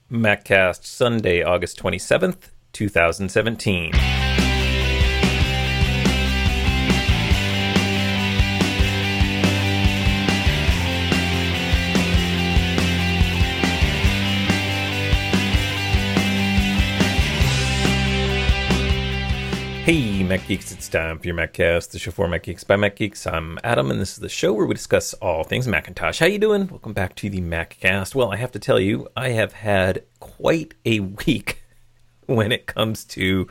MacCast, Sunday, August 27th, 2017. Hey, Mac Geeks, it's time for your MacCast, the show for Mac Geeks by Mac Geeks. I'm Adam, and this is the show where we discuss all things Macintosh. How you doing? Welcome back to the MacCast. Well, I have to tell you, I have had quite a week when it comes to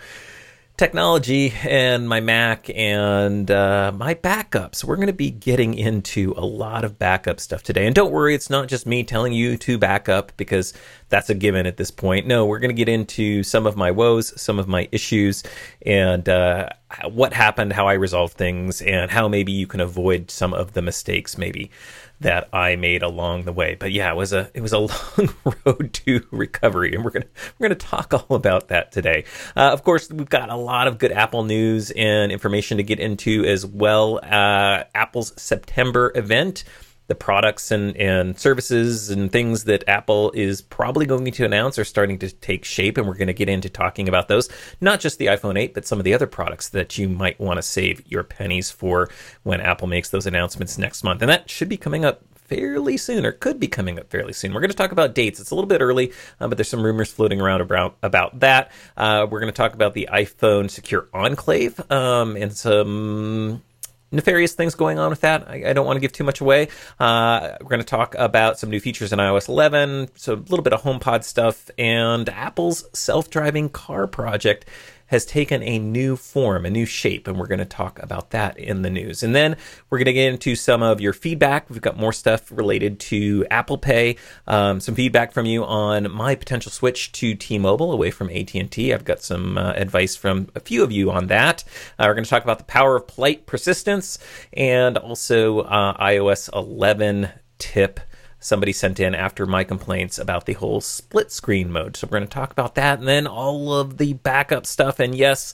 technology and my Mac and my backups. We're going to be getting into a lot of backup stuff today. And don't worry, it's not just me telling you to back up because that's a given at this point. No, we're going to get into some of my woes, some of my issues, and what happened, how I resolved things, and how maybe you can avoid some of the mistakes maybe that I made along the way. But yeah, it was a long road to recovery, and we're gonna talk all about that today. Of course, we've got a lot of good Apple news and information to get into as well. Apple's September event, the products and services and things that Apple is probably going to announce are starting to take shape, and we're going to get into talking about those. Not just the iPhone 8, but some of the other products that you might want to save your pennies for when Apple makes those announcements next month. And that should be coming up fairly soon, or could be coming up fairly soon. We're going to talk about dates. It's a little bit early, but there's some rumors floating around about that. We're going to talk about the iPhone Secure Enclave and some nefarious things going on with that. I don't want to give too much away. We're going to talk about some new features in iOS 11, so a little bit of HomePod stuff, and Apple's self-driving car project has taken a new form, a new shape, and we're going to talk about that in the news. And then we're going to get into some of your feedback. We've got more stuff related to Apple Pay, some feedback from you on my potential switch to T-Mobile away from AT&T. I've got some advice from a few of you on that. We're going to talk about the power of polite persistence, and also iOS 11 tip somebody sent in after my complaints about the whole split screen mode. So we're going to talk about that, and then all of the backup stuff. And yes,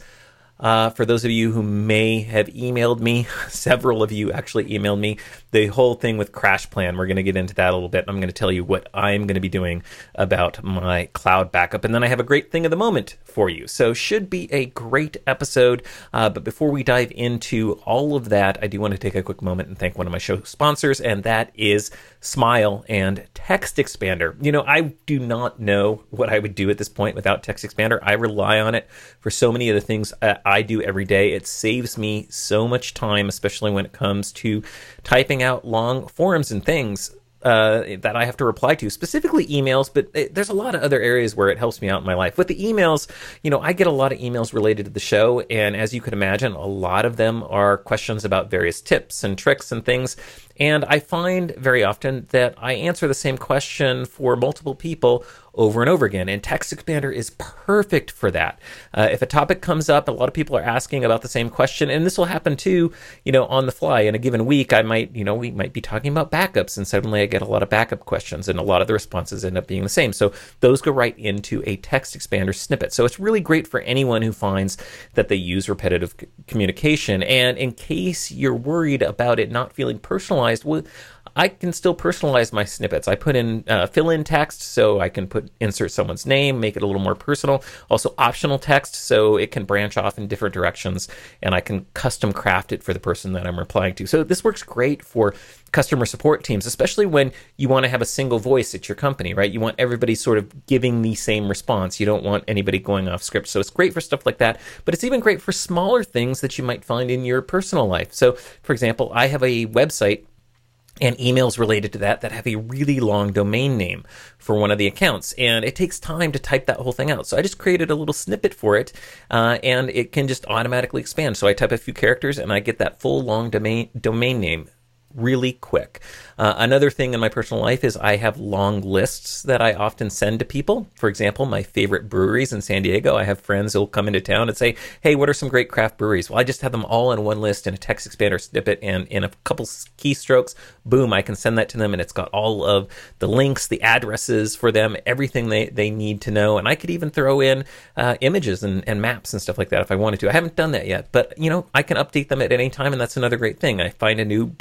for those of you who may have emailed me, several of you actually emailed me, the whole thing with CrashPlan. We're going to get into that a little bit. I'm going to tell you what I'm going to be doing about my cloud backup. And then I have a great thing of the moment for you. So should be a great episode. But before we dive into all of that, I do want to take a quick moment and thank one of my show sponsors, and that is Smile and Text Expander. You know, I do not know what I would do at this point without Text Expander. I rely on it for so many of the things I do every day. It saves me so much time, especially when it comes to typing out long forums and things that I have to reply to, specifically emails, but there's a lot of other areas where it helps me out in my life. With the emails, you know, I get a lot of emails related to the show, and as you can imagine, a lot of them are questions about various tips and tricks and things. And I find very often that I answer the same question for multiple people over and over again. And Text Expander is perfect for that. If a topic comes up, a lot of people are asking about the same question, and this will happen too, you know, on the fly. In a given week, we might be talking about backups, and suddenly I get a lot of backup questions, and a lot of the responses end up being the same. So those go right into a Text Expander snippet. So it's really great for anyone who finds that they use repetitive communication. And in case you're worried about it not feeling personalized, well, I can still personalize my snippets. I put in fill-in text, so I can insert someone's name, make it a little more personal. Also optional text, so it can branch off in different directions, and I can custom craft it for the person that I'm replying to. So this works great for customer support teams, especially when you want to have a single voice at your company, right? You want everybody sort of giving the same response. You don't want anybody going off script. So it's great for stuff like that, but it's even great for smaller things that you might find in your personal life. So, for example, I have a website and emails related to that have a really long domain name for one of the accounts, and it takes time to type that whole thing out. So I just created a little snippet for it, and it can just automatically expand. So I type a few characters, and I get that full long domain name really quick. Another thing in my personal life is I have long lists that I often send to people. For example, my favorite breweries in San Diego. I have friends who will come into town and say, hey, what are some great craft breweries? Well, I just have them all in one list in a Text Expander snippet, and in a couple keystrokes, boom, I can send that to them, and it's got all of the links, the addresses for them, everything they need to know. And I could even throw in images and maps and stuff like that if I wanted to. I haven't done that yet, but you know, I can update them at any time, and that's another great thing. I find a new brewery that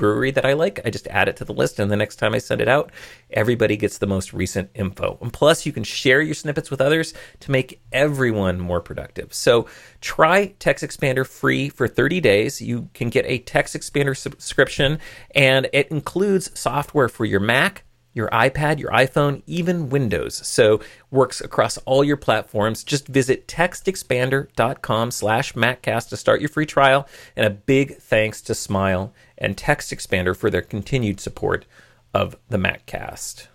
that I like, I just add it to the list, and the next time I send it out, everybody gets the most recent info. And plus, you can share your snippets with others to make everyone more productive. So try TextExpander free for 30 days. You can get a TextExpander subscription, and it includes software for your Mac, your iPad, your iPhone, even Windows. So works across all your platforms. Just visit textexpander.com/MacCast to start your free trial. And a big thanks to Smile and TextExpander for their continued support of the MacCast.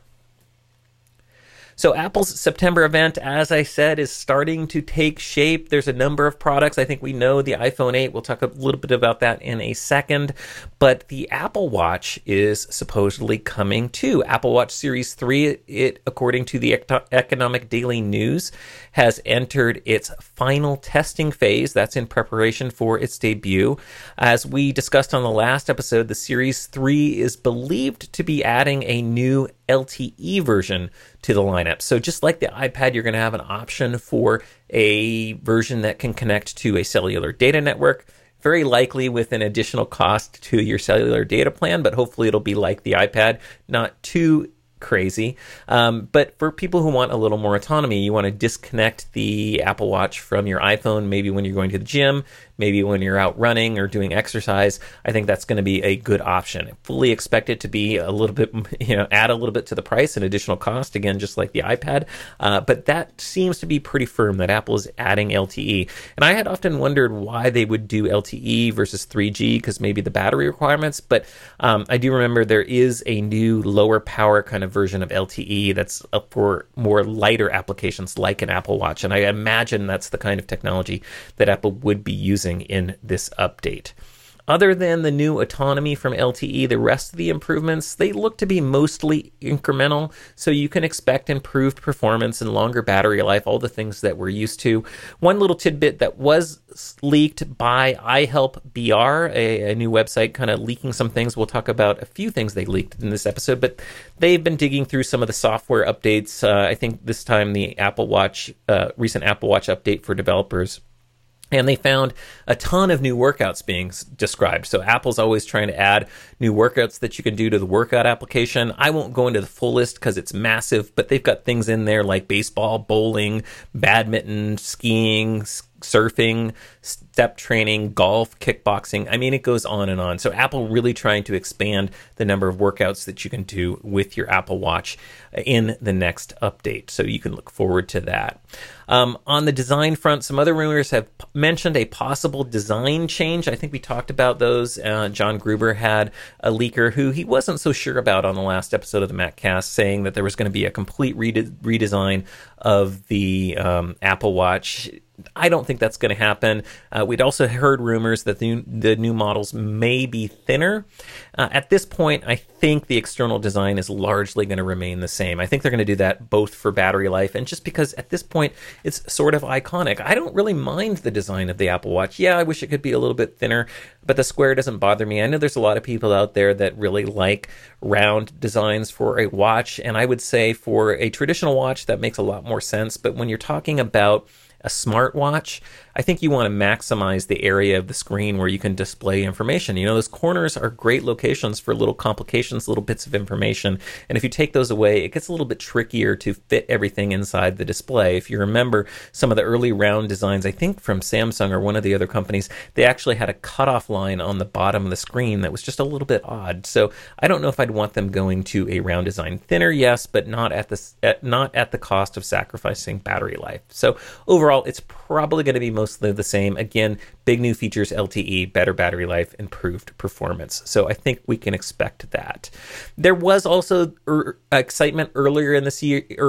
So Apple's September event, as I said, is starting to take shape. There's a number of products. I think we know the iPhone 8. We'll talk a little bit about that in a second. But the Apple Watch is supposedly coming too. Apple Watch Series 3, it, according to the Economic Daily News, has entered its final testing phase. That's in preparation for its debut. As we discussed on the last episode, the Series 3 is believed to be adding a new LTE version to the lineup. So just like the iPad, you're going to have an option for a version that can connect to a cellular data network, very likely with an additional cost to your cellular data plan, but hopefully it'll be like the iPad, not too crazy. But for people who want a little more autonomy, you want to disconnect the Apple Watch from your iPhone, maybe when you're going to the gym, maybe when you're out running or doing exercise. I think that's going to be a good option. I fully expect it to be a little bit, add a little bit to the price, an additional cost, again, just like the iPad. But that seems to be pretty firm that Apple is adding LTE. And I had often wondered why they would do LTE versus 3G, because maybe the battery requirements. But I do remember there is a new lower power kind of version of LTE that's up for more lighter applications like an Apple Watch. And I imagine that's the kind of technology that Apple would be using in this update. Other than the new autonomy from LTE, the rest of the improvements, they look to be mostly incremental, so you can expect improved performance and longer battery life, all the things that we're used to. One little tidbit that was leaked by iHelpBR, a new website kind of leaking some things. We'll talk about a few things they leaked in this episode, but they've been digging through some of the software updates. I think this time the Apple Watch, recent Apple Watch update for developers. And they found a ton of new workouts being described. So Apple's always trying to add new workouts that you can do to the workout application. I won't go into the full list because it's massive, but they've got things in there like baseball, bowling, badminton, skiing, surfing, step training, golf, kickboxing. I mean, it goes on and on. So Apple really trying to expand the number of workouts that you can do with your Apple Watch in the next update. So you can look forward to that. On the design front, some other rumors have mentioned a possible design change. I think we talked about those. John Gruber had a leaker who he wasn't so sure about on the last episode of the MacCast, saying that there was going to be a complete redesign of the Apple Watch. I don't think that's going to happen. We'd also heard rumors that the new models may be thinner. At this point, I think the external design is largely going to remain the same. I think they're going to do that both for battery life and just because at this point it's sort of iconic. I don't really mind the design of the Apple Watch. Yeah, I wish it could be a little bit thinner, but the square doesn't bother me. I know there's a lot of people out there that really like round designs for a watch, and I would say for a traditional watch that makes a lot more sense. But when you're talking about a smartwatch, I think you want to maximize the area of the screen where you can display information. You know, those corners are great locations for little complications, little bits of information. And if you take those away, it gets a little bit trickier to fit everything inside the display. If you remember some of the early round designs, I think from Samsung or one of the other companies, they actually had a cutoff line on the bottom of the screen that was just a little bit odd. So I don't know if I'd want them going to a round design. Thinner, yes, but not at the cost of sacrificing battery life. So overall, it's probably going to be mostly the same. Again, big new features, LTE, better battery life, improved performance. So I think we can expect that. There was also excitement earlier this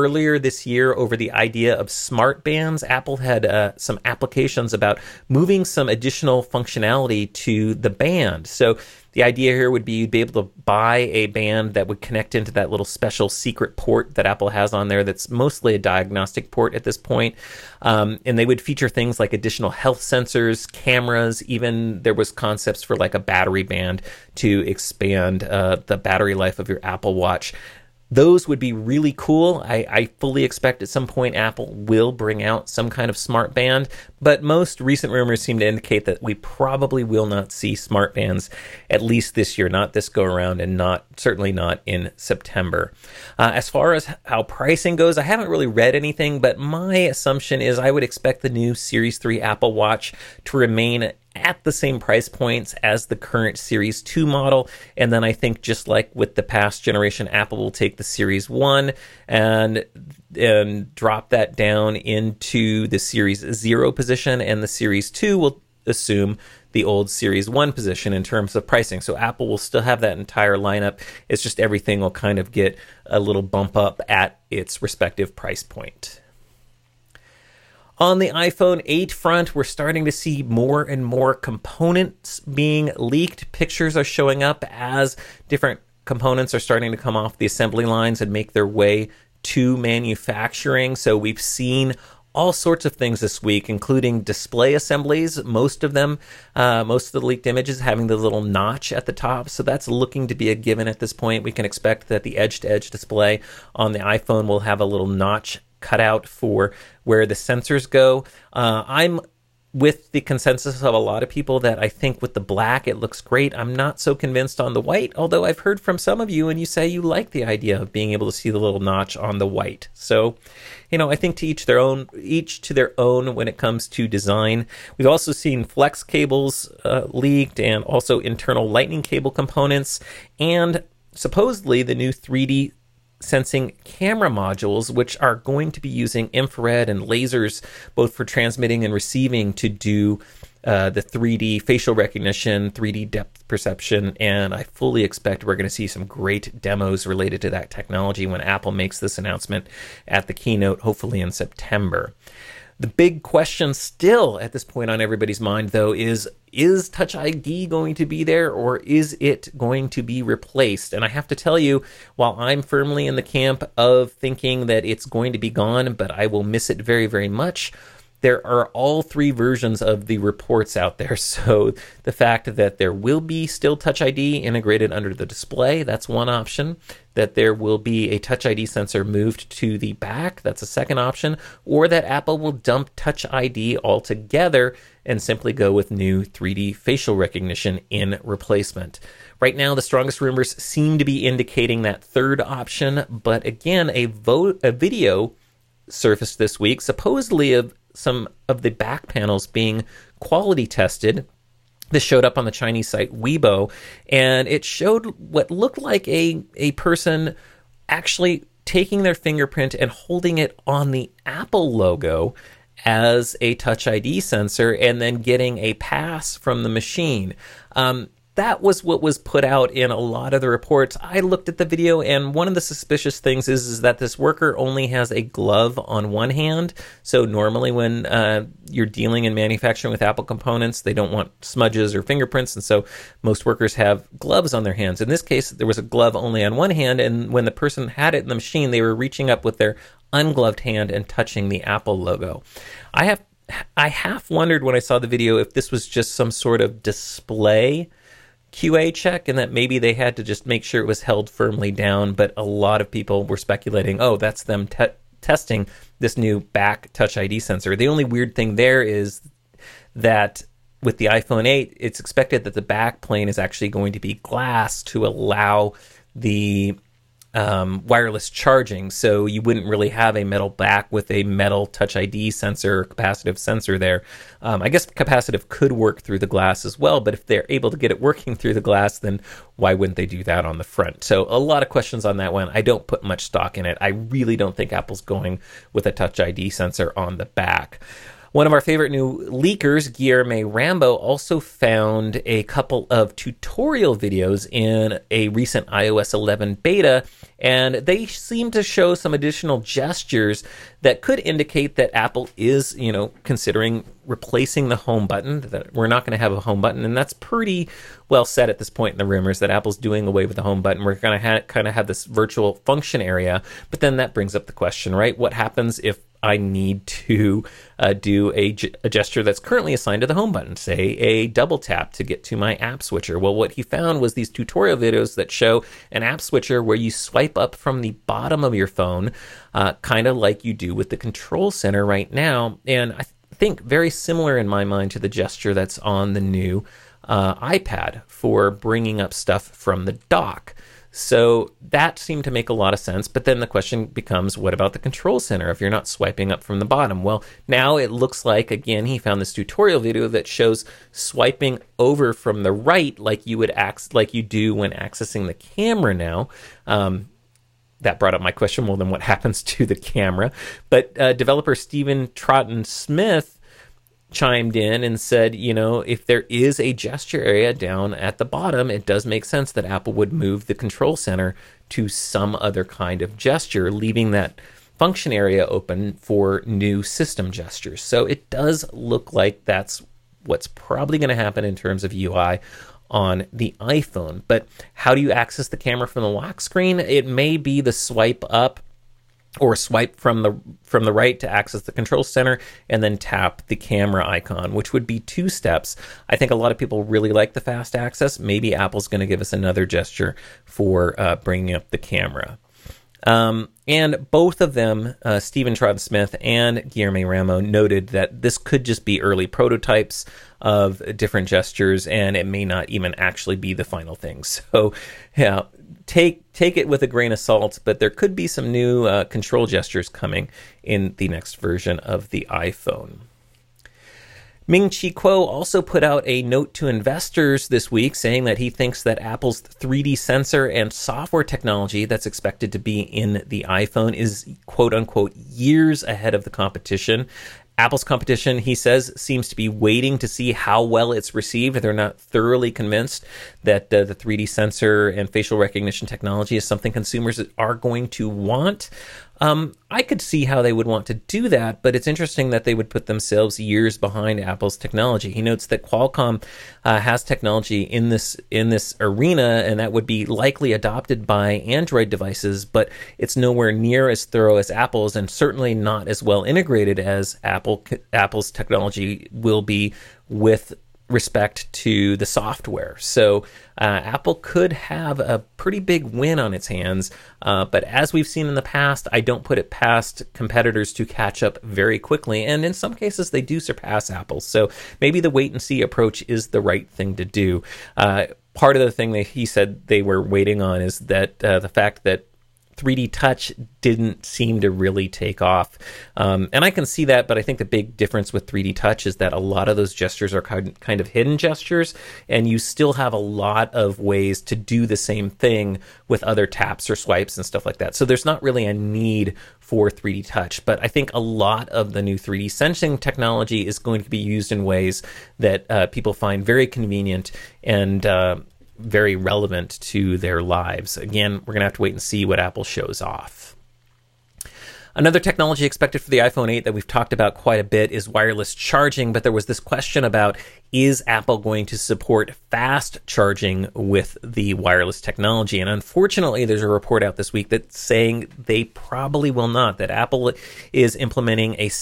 year over the idea of smart bands. Apple had some applications about moving some additional functionality to the band. So the idea here would be you'd be able to buy a band that would connect into that little special secret port that Apple has on there that's mostly a diagnostic port at this point. And they would feature things like additional health sensors, cameras, even there was concepts for like a battery band to expand the battery life of your Apple Watch. Those would be really cool. I fully expect at some point Apple will bring out some kind of smart band, but most recent rumors seem to indicate that we probably will not see smart bands at least this year, not this go around, and certainly not in September. As far as how pricing goes, I haven't really read anything, but my assumption is I would expect the new Series 3 Apple Watch to remain at the same price points as the current Series 2 model. And then I think just like with the past generation, Apple will take the Series 1 and drop that down into the Series 0 position, and the Series 2 will assume the old Series 1 position in terms of pricing. So Apple will still have that entire lineup. It's just everything will kind of get a little bump up at its respective price point. On the iPhone 8 front, we're starting to see more and more components being leaked. Pictures are showing up as different components are starting to come off the assembly lines and make their way to manufacturing. So we've seen all sorts of things this week, including display assemblies. Most of them, most of the leaked images having the little notch at the top. So that's looking to be a given at this point. We can expect that the edge-to-edge display on the iPhone will have a little notch cut out for where the sensors go. I'm with the consensus of a lot of people that I think with the black it looks great. I'm not so convinced on the white, although I've heard from some of you and you say you like the idea of being able to see the little notch on the white. So, I think to each to their own when it comes to design. We've also seen flex cables leaked, and also internal lightning cable components, and supposedly the new 3D sensing camera modules, which are going to be using infrared and lasers, both for transmitting and receiving, to do the 3D facial recognition, 3D depth perception, and I fully expect we're going to see some great demos related to that technology when Apple makes this announcement at the keynote, hopefully in September. The big question still at this point on everybody's mind, though, is Touch ID going to be there, or is it going to be replaced? And I have to tell you, while I'm firmly in the camp of thinking that it's going to be gone, but I will miss it very, very much, there are all three versions of the reports out there. So the fact that there will be still Touch ID integrated under the display, that's one option. That there will be a Touch ID sensor moved to the back, that's a second option. Or that Apple will dump Touch ID altogether and simply go with new 3D facial recognition in replacement. Right now, the strongest rumors seem to be indicating that third option. But again, a video surfaced this week, supposedly of some of the back panels being quality tested. This showed up on the Chinese site Weibo, and it showed what looked like a person actually taking their fingerprint and holding it on the Apple logo as a Touch ID sensor and then getting a pass from the machine. That was what was put out in a lot of the reports. I looked at the video, and one of the suspicious things is that this worker only has a glove on one hand. So normally when you're dealing in manufacturing with Apple components, they don't want smudges or fingerprints, and so most workers have gloves on their hands. In this case, there was a glove only on one hand, and when the person had it in the machine, they were reaching up with their ungloved hand and touching the Apple logo. I half wondered when I saw the video if this was just some sort of display QA check, and that maybe they had to just make sure it was held firmly down, but a lot of people were speculating, oh, that's them testing this new back Touch ID sensor. The only weird thing there is that with the iPhone 8, it's expected that the back plane is actually going to be glass to allow the wireless charging, so you wouldn't really have a metal back with a metal Touch ID sensor, capacitive sensor there. I guess capacitive could work through the glass as well, but if they're able to get it working through the glass, then why wouldn't they do that on the front? So a lot of questions on that one. I don't put much stock in it. I really don't think Apple's going with a Touch ID sensor on the back. One of our favorite new leakers, Guilherme Rambo, also found a couple of tutorial videos in a recent iOS 11 beta, and they seem to show some additional gestures that could indicate that Apple is, considering replacing the home button, that we're not going to have a home button, and that's pretty well said at this point in the rumors that Apple's doing away with the home button. We're going to kind of have this virtual function area, but then that brings up the question, right? What happens if I need to do a gesture that's currently assigned to the home button, say a double tap to get to my app switcher. Well, what he found was these tutorial videos that show an app switcher where you swipe up from the bottom of your phone, kind of like you do with the control center right now. And I think very similar in my mind to the gesture that's on the new iPad for bringing up stuff from the dock. So that seemed to make a lot of sense. But then the question becomes, what about the control center if you're not swiping up from the bottom? Well, now it looks like, again, he found this tutorial video that shows swiping over from the right like you would like you do when accessing the camera now. That brought up my question, well, then what happens to the camera? But developer Stephen Troughton-Smith chimed in and said, if there is a gesture area down at the bottom, it does make sense that Apple would move the control center to some other kind of gesture, leaving that function area open for new system gestures. So it does look like that's what's probably going to happen in terms of UI on the iPhone. But how do you access the camera from the lock screen? It may be the swipe up or swipe from the right to access the control center and then tap the camera icon, which would be 2 steps. I think a lot of people really like the fast access. Maybe Apple's going to give us another gesture for bringing up the camera. And both of them, Stephen Troughton-Smith and Guillermo Ramo, noted that this could just be early prototypes of different gestures, and it may not even actually be the final thing. So, yeah, take it with a grain of salt, but there could be some new control gestures coming in the next version of the iPhone. Ming-Chi Kuo also put out a note to investors this week saying that he thinks that Apple's 3D sensor and software technology that's expected to be in the iPhone is quote-unquote years ahead of the competition. Apple's competition, he says, seems to be waiting to see how well it's received. They're not thoroughly convinced that the 3D sensor and facial recognition technology is something consumers are going to want. I could see how they would want to do that, but it's interesting that they would put themselves years behind Apple's technology. He notes that Qualcomm has technology in this arena, and that would be likely adopted by Android devices, but it's nowhere near as thorough as Apple's, and certainly not as well integrated as Apple's technology will be with respect to the software. So Apple could have a pretty big win on its hands, but as we've seen in the past, I don't put it past competitors to catch up very quickly, and in some cases they do surpass Apple. So maybe the wait and see approach is the right thing to do. Part of the thing that he said they were waiting on is that the fact that 3D Touch didn't seem to really take off. And I can see that, but I think the big difference with 3D Touch is that a lot of those gestures are kind of hidden gestures, and you still have a lot of ways to do the same thing with other taps or swipes and stuff like that. So there's not really a need for 3D Touch, but I think a lot of the new 3D sensing technology is going to be used in ways that people find very convenient and very relevant to their lives. Again, we're going to have to wait and see what Apple shows off. Another technology expected for the iPhone 8 that we've talked about quite a bit is wireless charging, but there was this question about, is Apple going to support fast charging with the wireless technology? And unfortunately, there's a report out this week that's saying they probably will not, that Apple is implementing a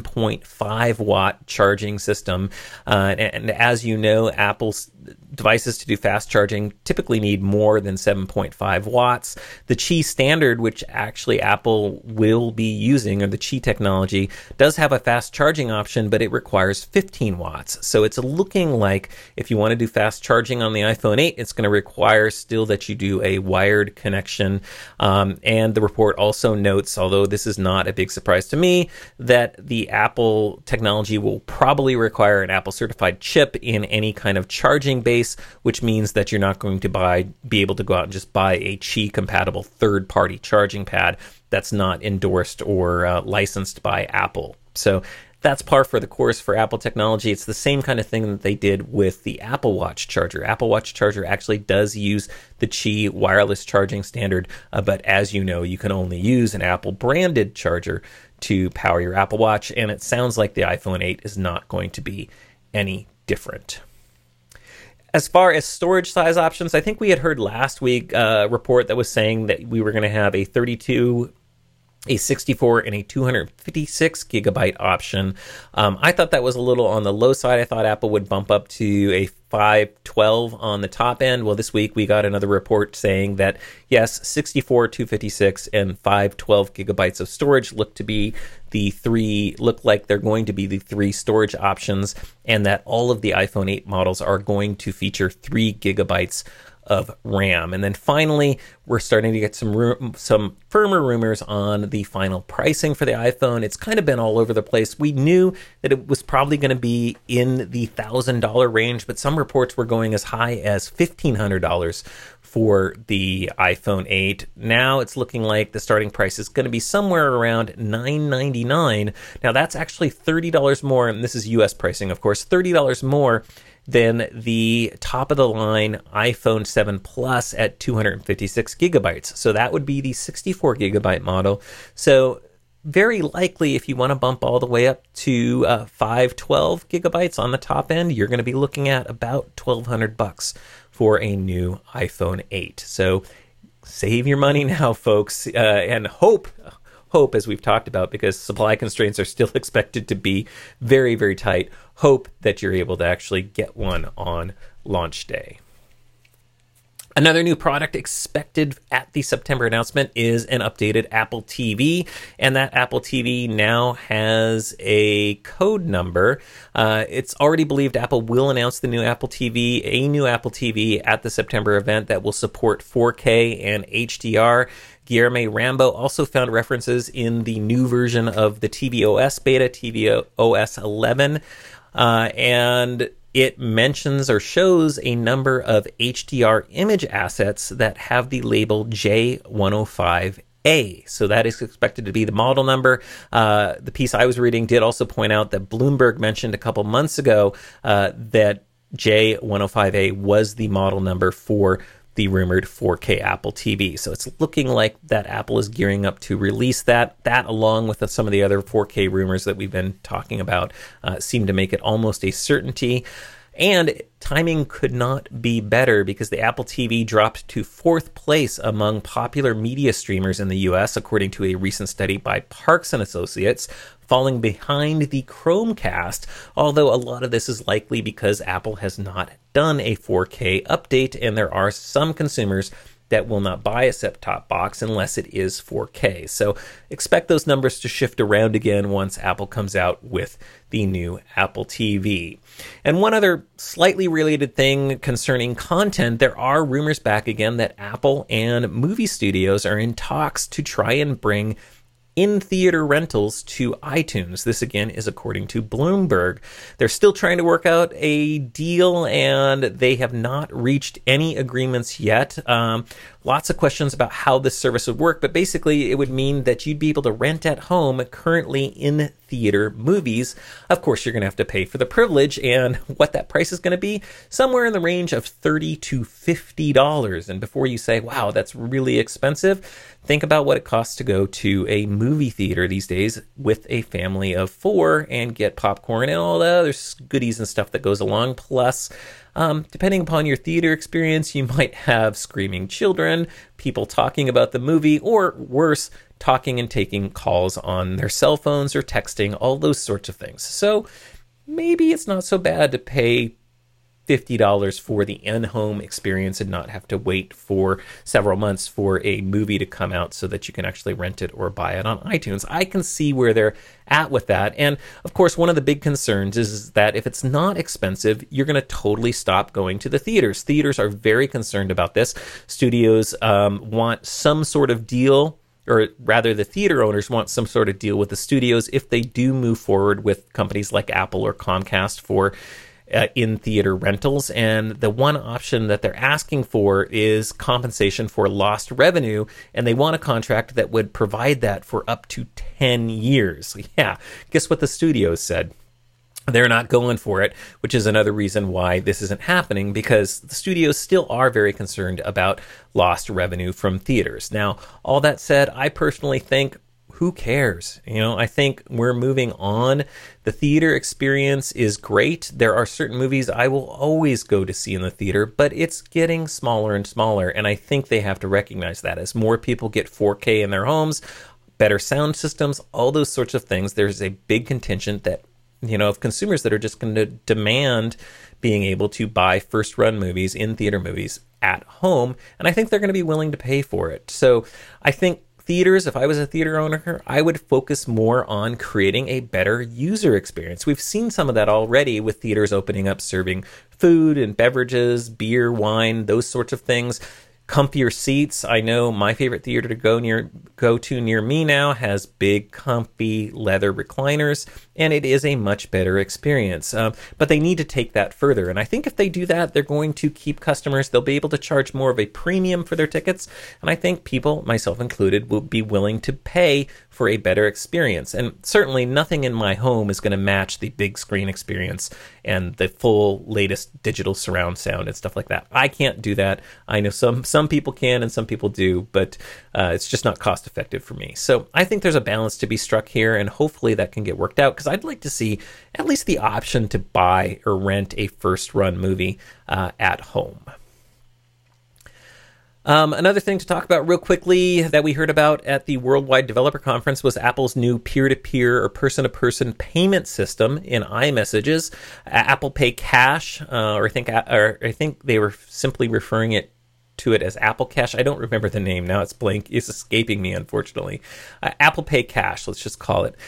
7.5 watt charging system. And as you know, Apple's devices to do fast charging typically need more than 7.5 watts. The Qi standard, which actually Apple will be using, or the Qi technology, does have a fast charging option, but it requires 15 watts. So it's looking like if you want to do fast charging on the iPhone 8, it's going to require still that you do a wired connection. And the report also notes, although this is not a big surprise to me, that the Apple technology will probably require an Apple certified chip in any kind of charging base, which means that you're not going to be able to go out and just buy a Qi compatible third-party charging pad that's not endorsed or licensed by Apple. So that's par for the course for Apple technology. It's the same kind of thing that they did with the Apple Watch charger. Apple Watch charger actually does use the Qi wireless charging standard, but as you know, you can only use an Apple branded charger to power your Apple Watch, and it sounds like the iPhone 8 is not going to be any different. As far as storage size options, I think we had heard last week a report that was saying that we were going to have a 32 a 64 and a 256 gigabyte option. I thought that was a little on the low side. I thought Apple would bump up to a 512 on the top end. Well, this week we got another report saying that yes, 64, 256, and 512 gigabytes of storage look like they're going to be the three storage options, and that all of the iPhone 8 models are going to feature 3 gigabytes of RAM. And then finally, we're starting to get some firmer rumors on the final pricing for the iPhone. It's kind of been all over the place. We knew that it was probably going to be in the $1,000 range, but some reports were going as high as $1,500 for the iPhone 8. Now it's looking like the starting price is going to be somewhere around $999. Now that's actually $30 more, and this is US pricing, of course, $30 more than the top of the line iPhone 7 Plus at 256 gigabytes. So that would be the 64 gigabyte model. So very likely, if you want to bump all the way up to 512 gigabytes on the top end, you're going to be looking at about $1,200 for a new iPhone 8. So save your money now, folks, and hope, as we've talked about, because supply constraints are still expected to be very, very tight. Hope that you're able to actually get one on launch day. Another new product expected at the September announcement is an updated Apple TV, and that Apple TV now has a code number. It's already believed Apple will announce a new Apple TV at the September event that will support 4K and HDR. Guilherme Rambo also found references in the new version of the tvOS beta, tvOS 11, and it mentions or shows a number of HDR image assets that have the label J105A. So that is expected to be the model number. The piece I was reading did also point out that Bloomberg mentioned a couple months ago that J105A was the model number for the rumored 4K Apple TV. So it's looking like that Apple is gearing up to release that along with some of the other 4K rumors that we've been talking about seem to make it almost a certainty. And timing could not be better because the Apple TV dropped to 4th place among popular media streamers in the US, according to a recent study by Parks & Associates, falling behind the Chromecast, although a lot of this is likely because Apple has not done a 4K update, and there are some consumers that will not buy a set-top box unless it is 4K. So expect those numbers to shift around again once Apple comes out with the new Apple TV. And one other slightly related thing concerning content, there are rumors back again that Apple and movie studios are in talks to try and bring in-theater rentals to iTunes. This, again, is according to Bloomberg. They're still trying to work out a deal, and they have not reached any agreements yet. Lots of questions about how this service would work, but basically it would mean that you'd be able to rent at home currently in-theater movies. Of course, you're going to have to pay for the privilege, and what that price is going to be, somewhere in the range of $30 to $50. And before you say, wow, that's really expensive, think about what it costs to go to a movie theater these days with a family of 4 and get popcorn and all the other goodies and stuff that goes along. Plus, depending upon your theater experience, you might have screaming children, people talking about the movie, or worse, talking and taking calls on their cell phones or texting, all those sorts of things. So maybe it's not so bad to pay $50 for the in-home experience and not have to wait for several months for a movie to come out so that you can actually rent it or buy it on iTunes. I can see where they're at with that. And of course, one of the big concerns is that if it's not expensive, you're going to totally stop going to the theaters. Theaters are very concerned about this. Studios want some sort of deal, or rather the theater owners want some sort of deal with the studios if they do move forward with companies like Apple or Comcast for in-theater rentals. And the one option that they're asking for is compensation for lost revenue, and they want a contract that would provide that for up to 10 years. Yeah, guess what the studios said? They're not going for it, which is another reason why this isn't happening, because the studios still are very concerned about lost revenue from theaters. Now, all that said, I personally think, who cares? I think we're moving on. The theater experience is great. There are certain movies I will always go to see in the theater, but it's getting smaller and smaller, and I think they have to recognize that. As more people get 4K in their homes, better sound systems, all those sorts of things. There's a big contingent that, of consumers that are just going to demand being able to buy first-run movies, in-theater movies, at home, and I think they're going to be willing to pay for it. So I think theaters, if I was a theater owner, I would focus more on creating a better user experience. We've seen some of that already with theaters opening up, serving food and beverages, beer, wine, those sorts of things. Comfier seats. I know my favorite theater to go to near me now has big, comfy leather recliners, and it is a much better experience. But they need to take that further, and I think if they do that, they're going to keep customers. They'll be able to charge more of a premium for their tickets, and I think people, myself included, will be willing to pay for a better experience. And certainly nothing in my home is going to match the big screen experience and the full latest digital surround sound and stuff like that. I can't do that. I know some people can and some people do, but it's just not cost effective for me. So I think there's a balance to be struck here, and hopefully that can get worked out, because I'd like to see at least the option to buy or rent a first run movie at home. Another thing to talk about real quickly that we heard about at the Worldwide Developer Conference was Apple's new peer-to-peer or person-to-person payment system in iMessages. Apple Pay Cash, or I think they were simply referring to it as Apple Cash. I don't remember the name now. It's escaping me, unfortunately. Apple Pay Cash, let's just call it.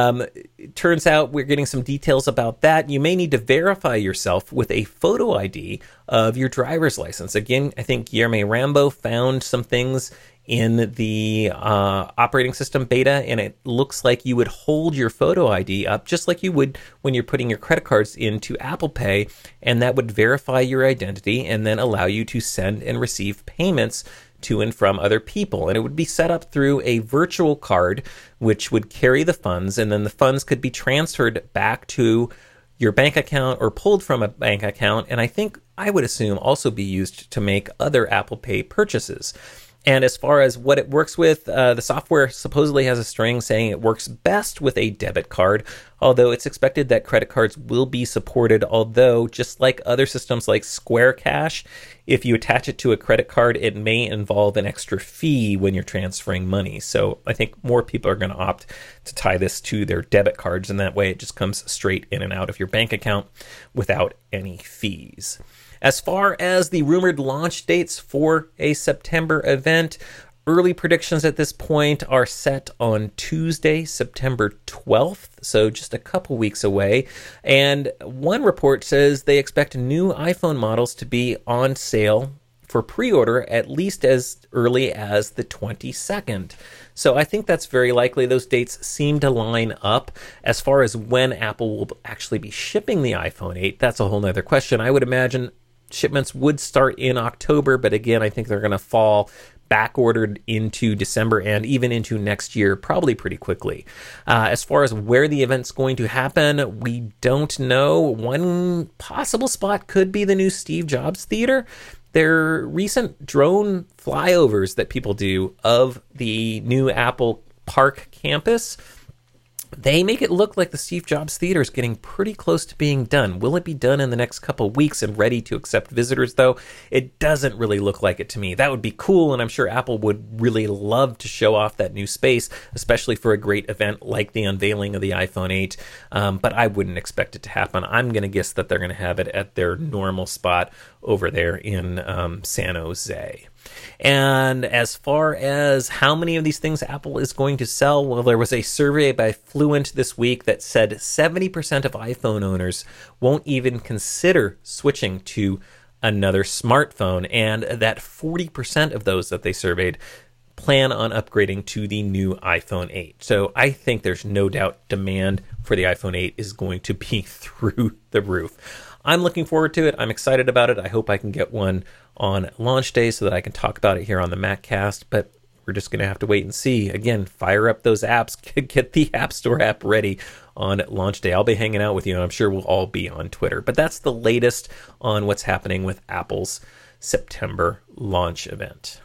It turns out we're getting some details about that. You may need to verify yourself with a photo ID of your driver's license. Again, I think Guillermo Rambo found some things in the operating system beta, and it looks like you would hold your photo ID up just like you would when you're putting your credit cards into Apple Pay, and that would verify your identity and then allow you to send and receive payments to and from other people. And it would be set up through a virtual card, which would carry the funds, and then the funds could be transferred back to your bank account or pulled from a bank account, and I would assume also be used to make other Apple Pay purchases. And as far as what it works with, the software supposedly has a string saying it works best with a debit card, although it's expected that credit cards will be supported, although just like other systems like Square Cash, if you attach it to a credit card, it may involve an extra fee when you're transferring money. So I think more people are going to opt to tie this to their debit cards, and that way it just comes straight in and out of your bank account without any fees. As far as the rumored launch dates for a September event, early predictions at this point are set on Tuesday, September 12th, so just a couple weeks away. And one report says they expect new iPhone models to be on sale for pre-order at least as early as the 22nd. So I think that's very likely. Those dates seem to line up. As far as when Apple will actually be shipping the iPhone 8, that's a whole nother question. I would imagine shipments would start in October, but again, I think they're going to fall back ordered into December and even into next year probably pretty quickly. As far as where the event's going to happen, we don't know. One possible spot could be the new Steve Jobs Theater. Their recent drone flyovers that people do of the new Apple Park campus, they make it look like the Steve Jobs Theater is getting pretty close to being done. Will it be done in the next couple of weeks and ready to accept visitors, though? It doesn't really look like it to me. That would be cool, and I'm sure Apple would really love to show off that new space, especially for a great event like the unveiling of the iPhone 8, but I wouldn't expect it to happen. I'm going to guess that they're going to have it at their normal spot over there in San Jose. And as far as how many of these things Apple is going to sell, well, there was a survey by Fluent this week that said 70% of iPhone owners won't even consider switching to another smartphone, and that 40% of those that they surveyed plan on upgrading to the new iPhone 8. So I think there's no doubt demand for the iPhone 8 is going to be through the roof. I'm looking forward to it. I'm excited about it. I hope I can get one on launch day so that I can talk about it here on the MacCast, but we're just going to have to wait and see. Again, fire up those apps, get the App Store app ready on launch day. I'll be hanging out with you, and I'm sure we'll all be on Twitter. But that's the latest on what's happening with Apple's September launch event.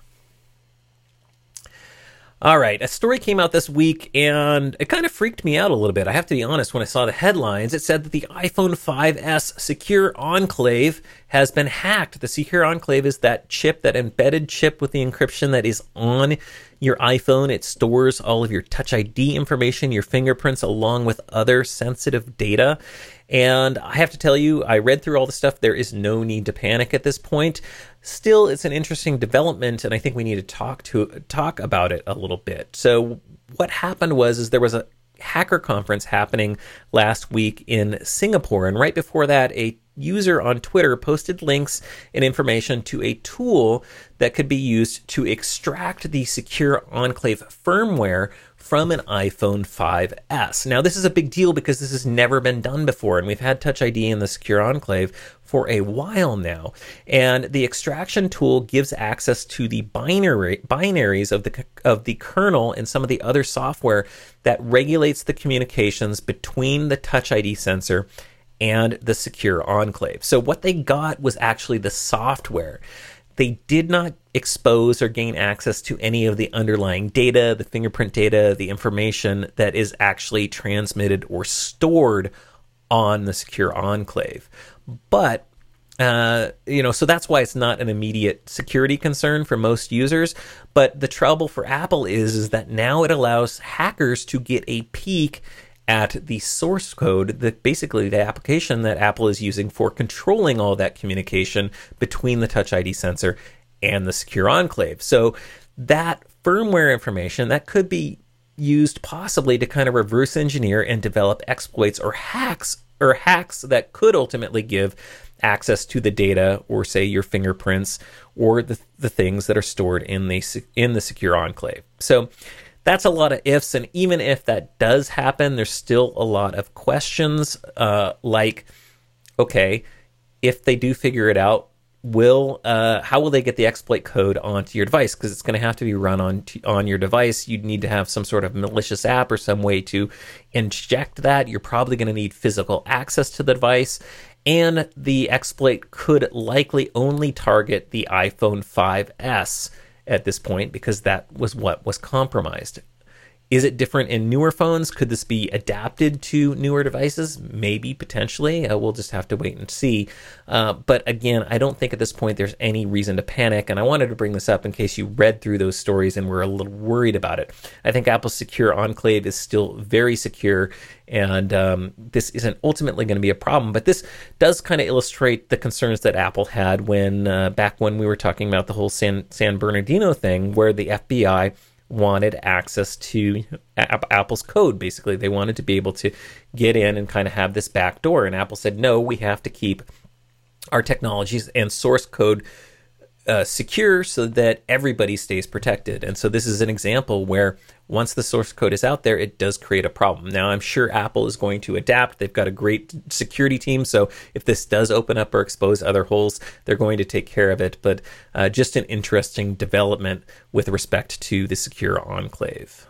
All right, a story came out this week, and it kind of freaked me out a little bit. I have to be honest, when I saw the headlines, it said that the iPhone 5S Secure Enclave has been hacked. The Secure Enclave is that chip, that embedded chip with the encryption that is on your iPhone. It stores all of your Touch ID information, your fingerprints, along with other sensitive data. And I have to tell you, I read through all the stuff. There is no need to panic at this point. Still, it's an interesting development, and I think we need to talk about it a little bit. So what happened was there was a hacker conference happening last week in Singapore, and right before that, a user on Twitter posted links and information to a tool that could be used to extract the Secure Enclave firmware from an iPhone 5S. Now, this is a big deal because this has never been done before, and we've had Touch ID in the Secure Enclave for a while now. And the extraction tool gives access to the binaries of the kernel and some of the other software that regulates the communications between the Touch ID sensor and the Secure Enclave. So what they got was actually the software. They did not expose or gain access to any of the underlying data, the fingerprint data, the information that is actually transmitted or stored on the Secure Enclave. But so that's why it's not an immediate security concern for most users. But the trouble for Apple is that now it allows hackers to get a peek at the source code, basically the application that Apple is using for controlling all that communication between the Touch ID sensor and the Secure Enclave. So that firmware information, that could be used possibly to kind of reverse engineer and develop exploits or hacks that could ultimately give access to the data, or say your fingerprints, or the things that are stored in the Secure Enclave. So that's a lot of ifs, and even if that does happen, there's still a lot of questions, like, okay, if they do figure it out, how will they get the exploit code onto your device? Because it's going to have to be run on your device. You'd need to have some sort of malicious app or some way to inject that. You're probably going to need physical access to the device, and the exploit could likely only target the iPhone 5S at this point, because that was what was compromised. Is it different in newer phones? Could this be adapted to newer devices? Maybe, potentially. We'll just have to wait and see. But again, I don't think at this point there's any reason to panic, and I wanted to bring this up in case you read through those stories and were a little worried about it. I think Apple's Secure Enclave is still very secure, and this isn't ultimately going to be a problem. But this does kind of illustrate the concerns that Apple had back when we were talking about the whole San Bernardino thing, where the FBI wanted access to Apple's code. Basically, they wanted to be able to get in and kind of have this back door. And Apple said, no, we have to keep our technologies and source code secure so that everybody stays protected. And so this is an example where once the source code is out there, it does create a problem. Now, I'm sure Apple is going to adapt. They've got a great security team, so if this does open up or expose other holes, they're going to take care of it. But just an interesting development with respect to the Secure Enclave.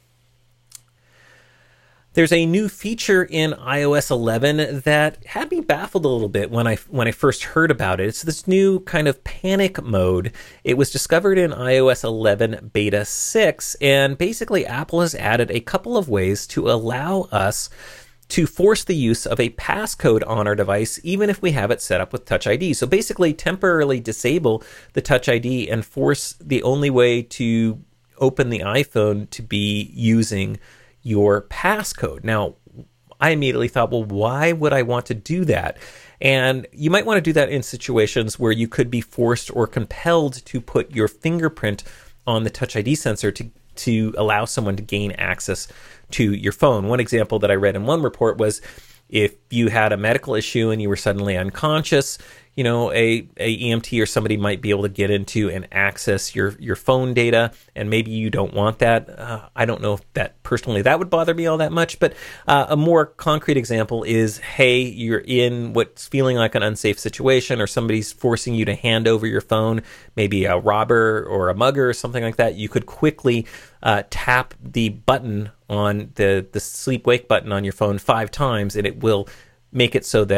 There's a new feature in iOS 11 that had me baffled a little bit when I first heard about it. It's this new kind of panic mode. It was discovered in iOS 11 Beta 6, and basically Apple has added a couple of ways to allow us to force the use of a passcode on our device, even if we have it set up with Touch ID. So basically temporarily disable the Touch ID and force the only way to open the iPhone to be using your passcode. Now, I immediately thought, well, why would I want to do that? And you might want to do that in situations where you could be forced or compelled to put your fingerprint on the Touch ID sensor to allow someone to gain access to your phone. One example that I read in one report was if you had a medical issue and you were suddenly unconscious, a EMT or somebody might be able to get into and access your phone data, and maybe you don't want that. I don't know if that personally that would bother me all that much, but a more concrete example is, hey, you're in what's feeling like an unsafe situation, or somebody's forcing you to hand over your phone, maybe a robber or a mugger or something like that. You could quickly tap the button on the sleep wake button on your phone 5 times, and it will make it so that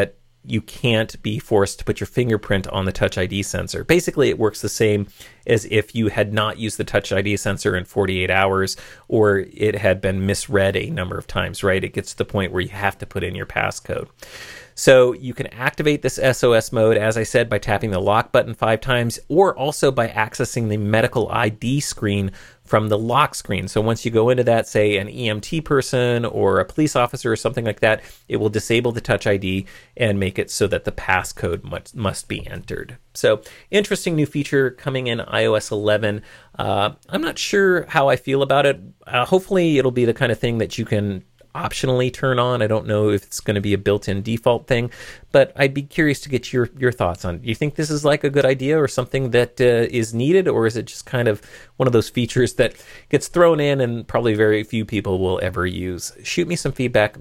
you can't be forced to put your fingerprint on the Touch ID sensor. Basically, it works the same as if you had not used the Touch ID sensor in 48 hours or it had been misread a number of times, right? It gets to the point where you have to put in your passcode. So you can activate this SOS mode, as I said, by tapping the lock button 5 times, or also by accessing the medical ID screen from the lock screen. So once you go into that, say an EMT person or a police officer or something like that, it will disable the Touch ID and make it so that the passcode must be entered. So interesting new feature coming in iOS 11. I'm not sure how I feel about it. Hopefully it'll be the kind of thing that you can optionally turn on. I don't know if it's going to be a built-in default thing, but I'd be curious to get your thoughts on it. Do you think this is like a good idea or something that is needed, or is it just kind of one of those features that gets thrown in and probably very few people will ever use? Shoot me some feedback,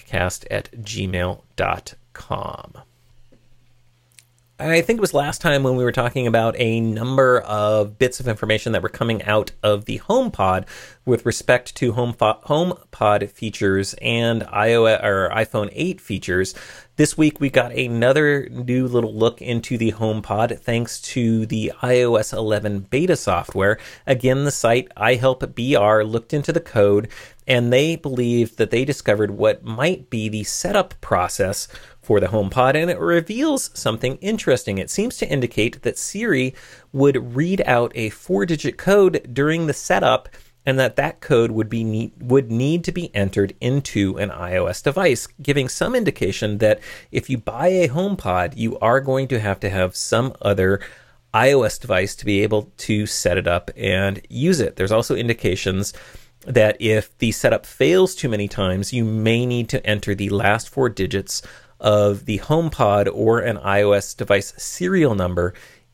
maccast@gmail.com. I think it was last time when we were talking about a number of bits of information that were coming out of the HomePod with respect to HomePod features and iOS or iPhone 8 features. This week we got another new little look into the HomePod thanks to the iOS 11 beta software. Again, the site iHelpBR looked into the code and they believed that they discovered what might be the setup process for the HomePod, and it reveals something interesting. It seems to indicate that Siri would read out a 4-digit code during the setup, and that code would need to be entered into an iOS device, giving some indication that if you buy a HomePod, you are going to have some other iOS device to be able to set it up and use it. There's also indications that if the setup fails too many times, you may need to enter the last 4 digits of the HomePod or an iOS device serial number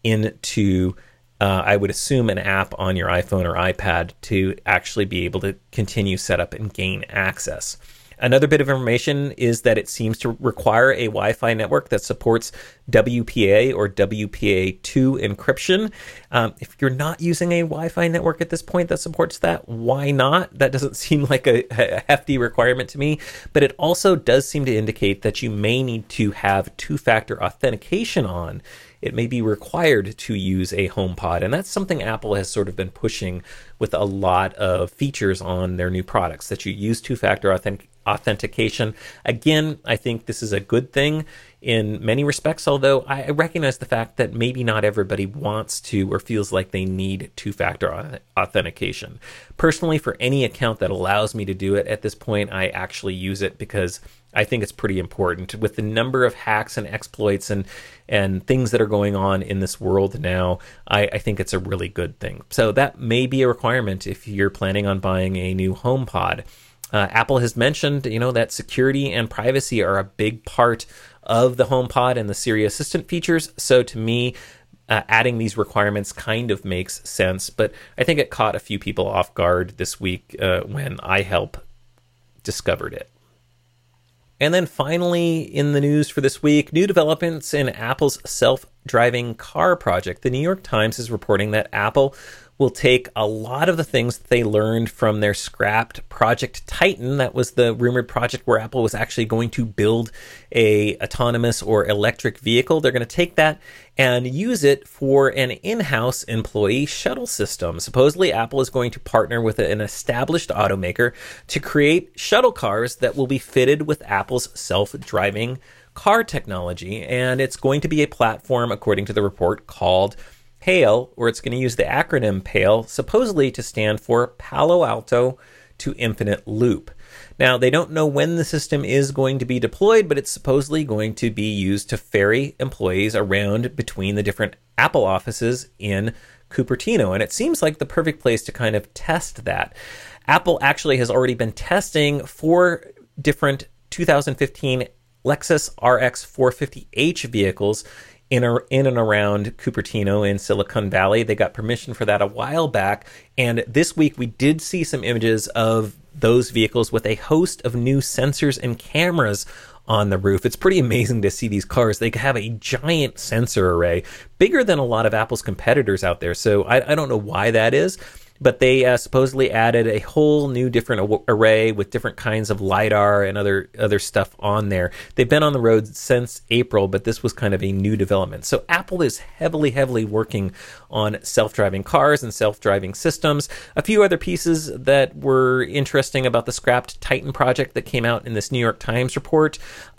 into, I would assume, an app on your iPhone or iPad to actually be able to continue setup and gain access. Another bit of information is that it seems to require a Wi-Fi network that supports WPA or WPA2 encryption. If you're not using a Wi-Fi network at this point that supports that, why not? That doesn't seem like a hefty requirement to me, but it also does seem to indicate that you may need to have two-factor authentication on. It may be required to use a HomePod, and that's something Apple has sort of been pushing with a lot of features on their new products, that you use two-factor authentication. Again, I think this is a good thing in many respects, although I recognize the fact that maybe not everybody wants to or feels like they need two-factor authentication. Personally, for any account that allows me to do it at this point, I actually use it because I think it's pretty important. With the number of hacks and exploits and things that are going on in this world now, I think it's a really good thing. So that may be a requirement if you're planning on buying a new HomePod. Apple has mentioned, that security and privacy are a big part of the HomePod and the Siri Assistant features. So to me, adding these requirements kind of makes sense. But I think it caught a few people off guard this week when iHelp discovered it. And then finally, in the news for this week, new developments in Apple's self-driving car project. The New York Times is reporting that Apple will take a lot of the things that they learned from their scrapped Project Titan. That was the rumored project where Apple was actually going to build a autonomous or electric vehicle. They're going to take that and use it for an in-house employee shuttle system. Supposedly, Apple is going to partner with an established automaker to create shuttle cars that will be fitted with Apple's self-driving car technology. And it's going to be a platform, according to the report, called PALE, or it's going to use the acronym PALE, supposedly to stand for Palo Alto to Infinite Loop. Now, they don't know when the system is going to be deployed, but it's supposedly going to be used to ferry employees around between the different Apple offices in Cupertino, and it seems like the perfect place to kind of test that. Apple actually has already been testing 4 different 2015 Lexus RX 450h vehicles in and around Cupertino in Silicon Valley. They got permission for that a while back, and this week we did see some images of those vehicles with a host of new sensors and cameras on the roof. It's pretty amazing to see these cars. They have a giant sensor array, bigger than a lot of Apple's competitors out there, so I don't know why that is, but they supposedly added a whole new different array with different kinds of LiDAR and other stuff on there. They've been on the road since April, but this was kind of a new development. So Apple is heavily working on self-driving cars and self-driving systems. A few other pieces that were interesting about the scrapped Titan project that came out in this New York Times report.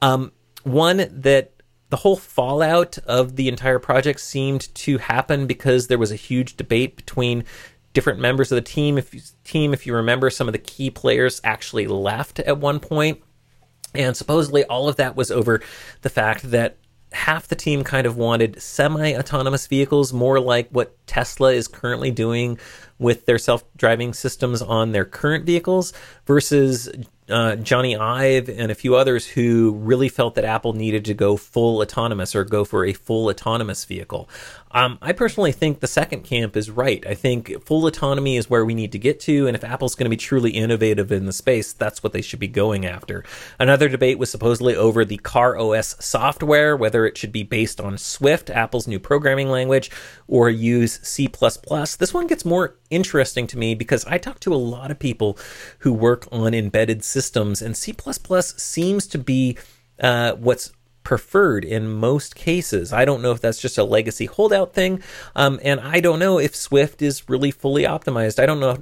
One, that the whole fallout of the entire project seemed to happen because there was a huge debate between different members of the team. If you remember, some of the key players actually left at one point. And supposedly all of that was over the fact that half the team kind of wanted semi-autonomous vehicles, more like what Tesla is currently doing with their self-driving systems on their current vehicles, versus Johnny Ive and a few others who really felt that Apple needed to go full autonomous or go for a full autonomous vehicle. I personally think the second camp is right. I think full autonomy is where we need to get to, and if Apple's going to be truly innovative in the space, that's what they should be going after. Another debate was supposedly over the Car OS software, whether it should be based on Swift, Apple's new programming language, or use C++. This one gets more interesting to me because I talk to a lot of people who work on embedded systems, and C++ seems to be what's preferred in most cases. I don't know if that's just a legacy holdout thing, and I don't know if Swift is really fully optimized.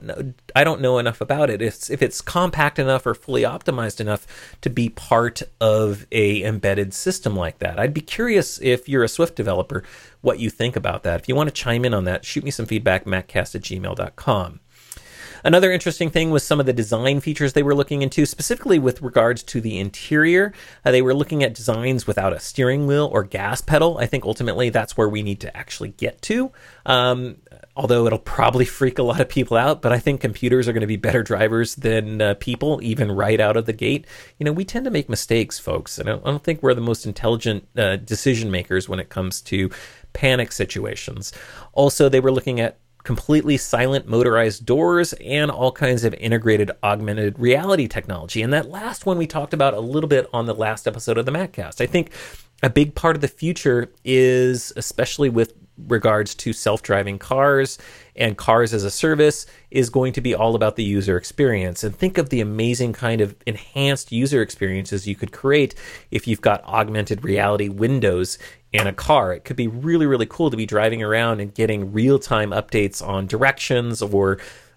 I don't know enough about it. If it's compact enough or fully optimized enough to be part of a embedded system like that. I'd be curious, if you're a Swift developer, what you think about that. If you want to chime in on that, shoot me some feedback, maccast@gmail.com. Another interesting thing was some of the design features they were looking into, specifically with regards to the interior. They were looking at designs without a steering wheel or gas pedal. I think ultimately that's where we need to actually get to. Although it'll probably freak a lot of people out, but I think computers are going to be better drivers than people, even right out of the gate. You know, we tend to make mistakes, folks, and I don't think we're the most intelligent decision makers when it comes to panic situations. Also, they were looking at completely silent motorized doors and all kinds of integrated augmented reality technology. And that last one we talked about a little bit on the last episode of the Maccast. I think a big part of the future is, especially with regards to self-driving cars and cars as a service, is going to be all about the user experience. And think of the amazing kind of enhanced user experiences you could create if you've got augmented reality windows in a car. It could be really cool to be driving around and getting real-time updates on directions or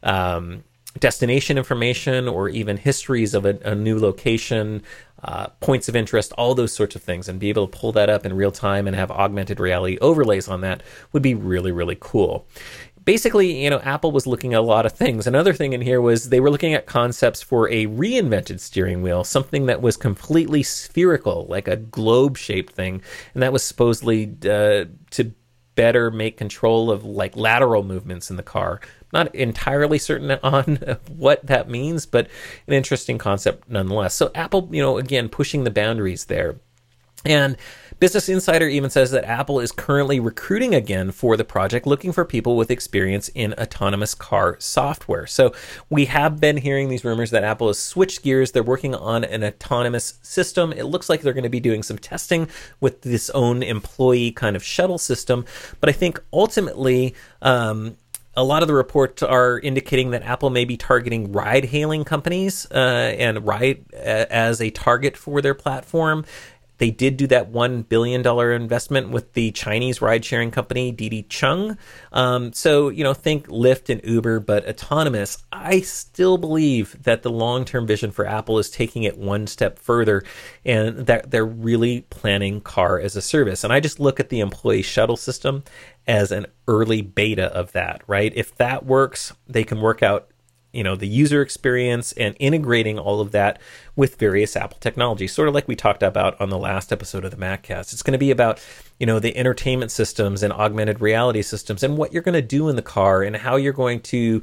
destination information, or even histories of a new location, points of interest, all those sorts of things, and be able to pull that up in real time and have augmented reality overlays on that would be really cool. Basically, you know, Apple was looking at a lot of things. Another thing in here was they were looking at concepts for a reinvented steering wheel, something that was completely spherical, like a globe-shaped thing, and that was supposedly to better make control of like lateral movements in the car. Not entirely certain on what that means, but an interesting concept nonetheless. So Apple, you know, again, pushing the boundaries there. And Business Insider even says that Apple is currently recruiting again for the project, looking for people with experience in autonomous car software. So we have been hearing these rumors that Apple has switched gears. They're working on an autonomous system. It looks like they're going to be doing some testing with this own employee kind of shuttle system. But I think ultimately, a lot of the reports are indicating that Apple may be targeting ride-hailing companies and ride as a target for their platform. They did do that $1 billion investment with the Chinese ride-sharing company, Didi Chung. So, you know, think Lyft and Uber, but autonomous. I still believe that the long-term vision for Apple is taking it one step further, and that they're really planning car as a service. And I just look at the employee shuttle system as an early beta of that, right? If that works, they can work out, you know, the user experience and integrating all of that with various Apple technologies, sort of like we talked about on the last episode of the Maccast. It's going to be about, you know, the entertainment systems and augmented reality systems and what you're going to do in the car and how you're going to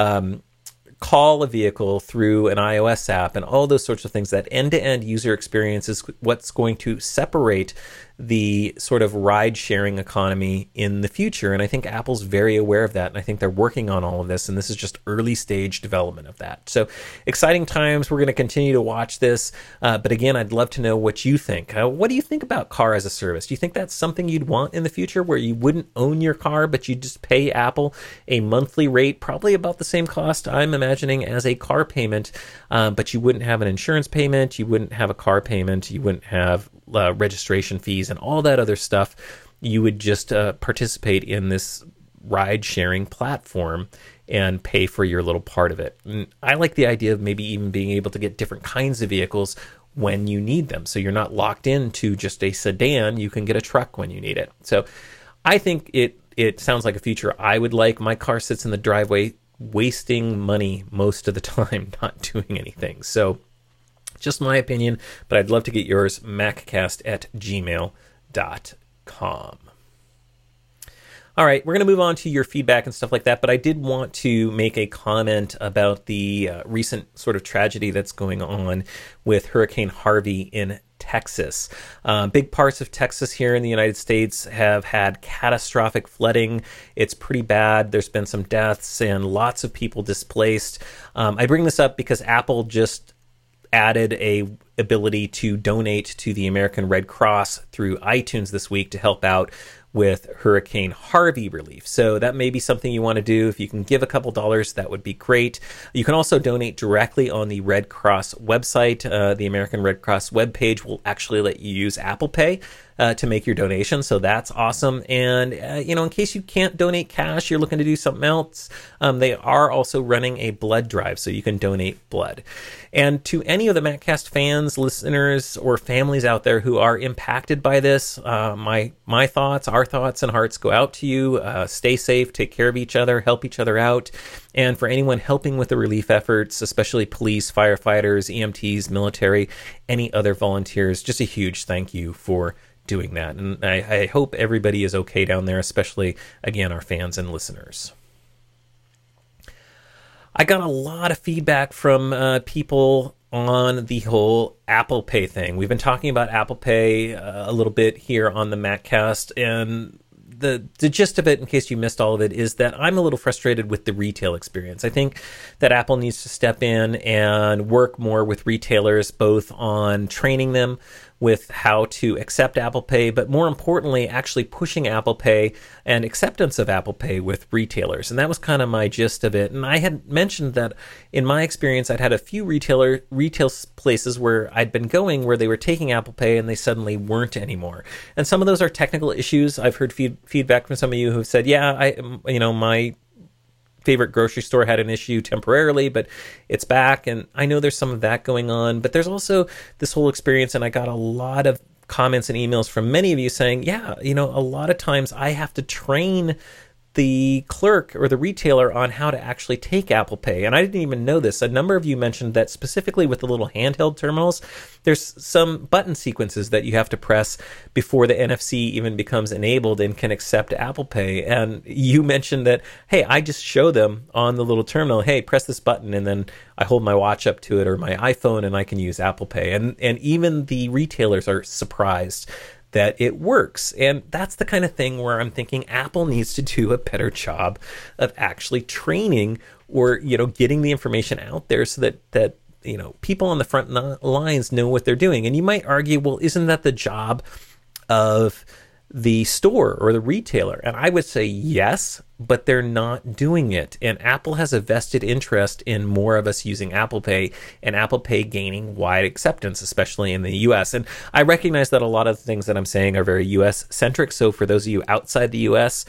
call a vehicle through an iOS app and all those sorts of things. That end-to-end user experience is what's going to separate the sort of ride-sharing economy in the future. And I think Apple's very aware of that, and I think they're working on all of this, and this is just early stage development of that. So exciting times. We're going to continue to watch this. But again, I'd love to know what you think. What do you think about car as a service? Do you think that's something you'd want in the future, where you wouldn't own your car, but you just pay Apple a monthly rate, probably about the same cost, I'm imagining, as a car payment, but you wouldn't have an insurance payment, you wouldn't have a car payment, you wouldn't have registration fees and all that other stuff. You would just participate in this ride-sharing platform and pay for your little part of it. And I like the idea of maybe even being able to get different kinds of vehicles when you need them. So you're not locked into just a sedan. You can get a truck when you need it. So I think it sounds like a future I would like. My car sits in the driveway wasting money most of the time, not doing anything. So just my opinion, but I'd love to get yours, maccast@gmail.com. All right, we're going to move on to your feedback and stuff like that, but I did want to make a comment about the recent sort of tragedy that's going on with Hurricane Harvey in Texas. Big parts of Texas here in the United States have had catastrophic flooding. It's pretty bad. There's been some deaths and lots of people displaced. I bring this up because Apple just added a ability to donate to the American Red Cross through iTunes this week to help out with Hurricane Harvey relief. So that may be something you want to do. If you can give a couple dollars, that would be great. You can also donate directly on the Red Cross website. The American Red Cross webpage will actually let you use Apple Pay to make your donation. So that's awesome. And, in case you can't donate cash, you're looking to do something else, they are also running a blood drive, so you can donate blood. And to any of the MacCast fans, listeners, or families out there who are impacted by this, my thoughts, our thoughts and hearts go out to you. Stay safe, take care of each other, help each other out. And for anyone helping with the relief efforts, especially police, firefighters, EMTs, military, any other volunteers, just a huge thank you for doing that. And I hope everybody is okay down there, especially, again, our fans and listeners. I got a lot of feedback from people on the whole Apple Pay thing. We've been talking about Apple Pay a little bit here on the MacCast, and the gist of it, in case you missed all of it, is that I'm a little frustrated with the retail experience. I think that Apple needs to step in and work more with retailers, both on training them with how to accept Apple Pay, but more importantly, actually pushing Apple Pay and acceptance of Apple Pay with retailers. And that was kind of my gist of it. And I had mentioned that in my experience, I'd had a few retail places where I'd been going where they were taking Apple Pay and they suddenly weren't anymore. And some of those are technical issues. I've heard feedback from some of you who've said, yeah, my favorite grocery store had an issue temporarily, but it's back. And I know there's some of that going on, but there's also this whole experience. And I got a lot of comments and emails from many of you saying, yeah, a lot of times I have to train the clerk or the retailer on how to actually take Apple Pay. And I didn't even know this. A number of you mentioned that specifically with the little handheld terminals, there's some button sequences that you have to press before the NFC even becomes enabled and can accept Apple Pay. And you mentioned that, hey, I just show them on the little terminal, hey, press this button, and then I hold my watch up to it or my iPhone and I can use Apple Pay. And even the retailers are surprised that it works. And that's the kind of thing where I'm thinking Apple needs to do a better job of actually training or, getting the information out there so that people on the front lines know what they're doing. And you might argue, well, isn't that the job of the store or the retailer? And I would say yes, but they're not doing it. And Apple has a vested interest in more of us using Apple Pay and Apple Pay gaining wide acceptance, especially in the US. And I recognize that a lot of the things that I'm saying are very US centric. So for those of you outside the US,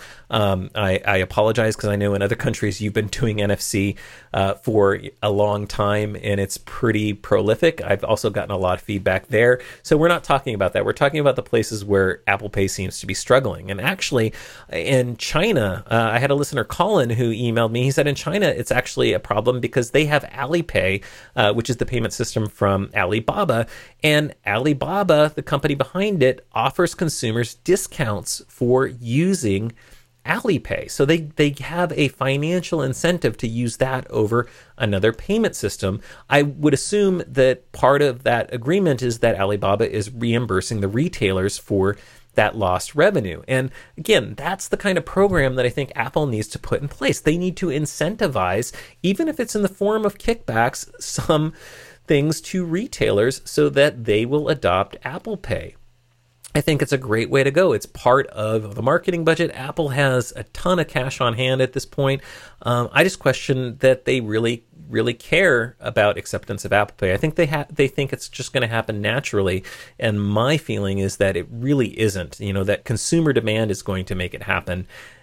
I apologize, because I know in other countries you've been doing NFC for a long time and it's pretty prolific. I've also gotten a lot of feedback there. So we're not talking about that. We're talking about the places where Apple Pay seems to be struggling. And actually in China, I had a listener, Colin, who emailed me. He said in China, it's actually a problem because they have Alipay, which is the payment system from Alibaba. And Alibaba, the company behind it, offers consumers discounts for using Alipay. So they have a financial incentive to use that over another payment system. I would assume that part of that agreement is that Alibaba is reimbursing the retailers for that lost revenue. And again, that's the kind of program that I think Apple needs to put in place. They need to incentivize, even if it's in the form of kickbacks, some things to retailers so that they will adopt Apple Pay. I think it's a great way to go. It's part of the marketing budget. Apple has a ton of cash on hand at this point. I just question that they really care about acceptance of Apple Pay. I think they think it's just going to happen naturally, and my feeling is that it really isn't. That consumer demand is going to make it happen.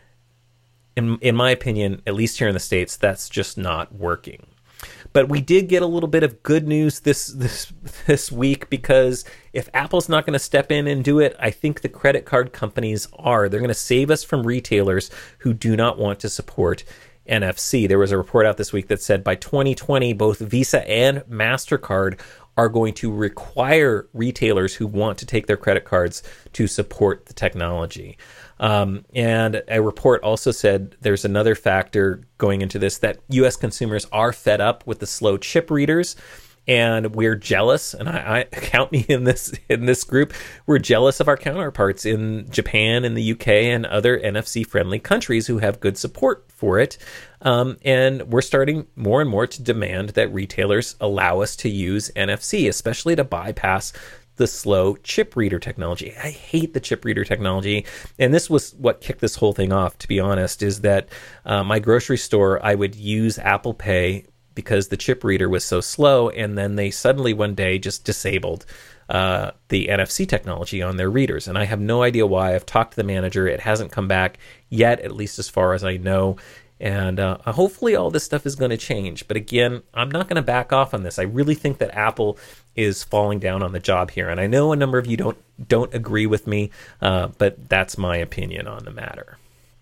In my opinion, at least here in the States, that's just not working. But we did get a little bit of good news this week, because if Apple's not going to step in and do it, I think the credit card companies are. They're going to save us from retailers who do not want to support NFC. There was a report out this week that said by 2020, both Visa and MasterCard are going to require retailers who want to take their credit cards to support the technology. And a report also said there's another factor going into this, that U.S. consumers are fed up with the slow chip readers, and we're jealous. And I count me in this group. We're jealous of our counterparts in Japan and the UK and other NFC-friendly countries who have good support for it. And we're starting more and more to demand that retailers allow us to use NFC, especially to bypass the slow chip reader technology. I hate the chip reader technology. And this was what kicked this whole thing off, to be honest, is that my grocery store, I would use Apple Pay because the chip reader was so slow. And then they suddenly one day just disabled the NFC technology on their readers. And I have no idea why. I've talked to the manager. It hasn't come back yet, at least as far as I know. And hopefully all this stuff is going to change. But again, I'm not going to back off on this. I really think that Apple is falling down on the job here. And I know a number of you don't agree with me, but that's my opinion on the matter.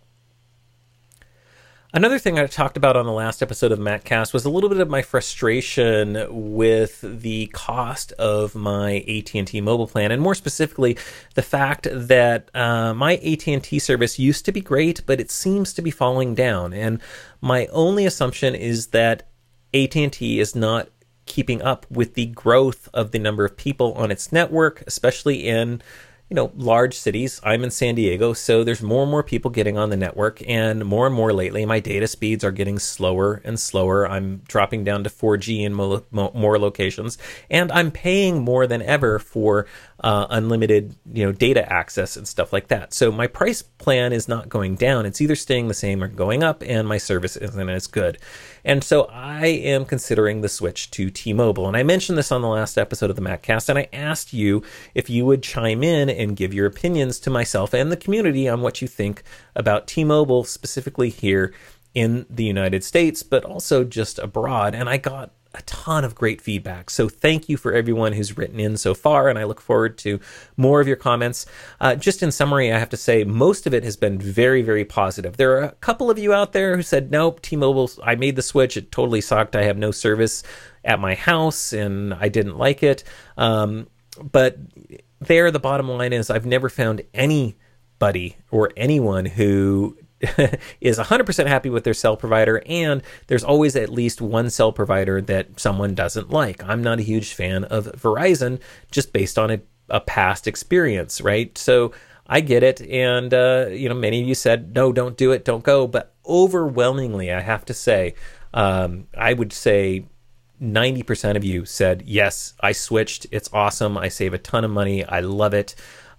Another thing I talked about on the last episode of MacCast was a little bit of my frustration with the cost of my AT&T mobile plan, and more specifically, the fact that my AT&T service used to be great, but it seems to be falling down. And my only assumption is that AT&T is not keeping up with the growth of the number of people on its network, especially in large cities. I'm in San Diego, so there's more and more people getting on the network, and more lately, my data speeds are getting slower and slower. I'm dropping down to 4G in more locations, and I'm paying more than ever for unlimited, data access and stuff like that. So my price plan is not going down. It's either staying the same or going up, and my service isn't as good. And so I am considering the switch to T-Mobile. And I mentioned this on the last episode of the MacCast, and I asked you if you would chime in and give your opinions to myself and the community on what you think about T-Mobile, specifically here in the United States, but also just abroad. And I got a ton of great feedback. So thank you for everyone who's written in so far, and I look forward to more of your comments. Just in summary, I have to say most of it has been very, very positive. There are a couple of you out there who said, nope, T-Mobile, I made the switch. It totally sucked. I have no service at my house, and I didn't like it. But there, the bottom line is I've never found anybody or anyone who is 100% happy with their cell provider, and there's always at least one cell provider that someone doesn't like. I'm not a huge fan of Verizon just based on a past experience, right? So I get it, and many of you said, no, don't do it, don't go, but overwhelmingly, I have to say, I would say 90% of you said, yes, I switched, it's awesome, I save a ton of money, I love it.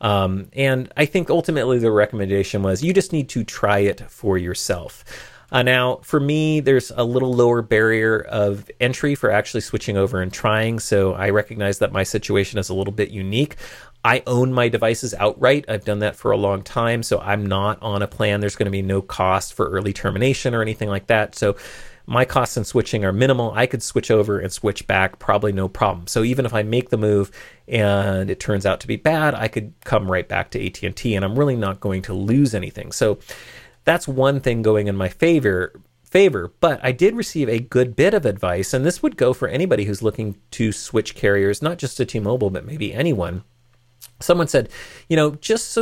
And I think ultimately the recommendation was you just need to try it for yourself. Now, for me, there's a little lower barrier of entry for actually switching over and trying. So I recognize that my situation is a little bit unique. I own my devices outright. I've done that for a long time. So I'm not on a plan. There's going to be no cost for early termination or anything like that. So my costs in switching are minimal. I could switch over and switch back, probably no problem. So even if I make the move and it turns out to be bad, I could come right back to AT&T, and I'm really not going to lose anything. So that's one thing going in my favor. But I did receive a good bit of advice, and this would go for anybody who's looking to switch carriers, not just to T-Mobile, but maybe anyone. Someone said, just so you're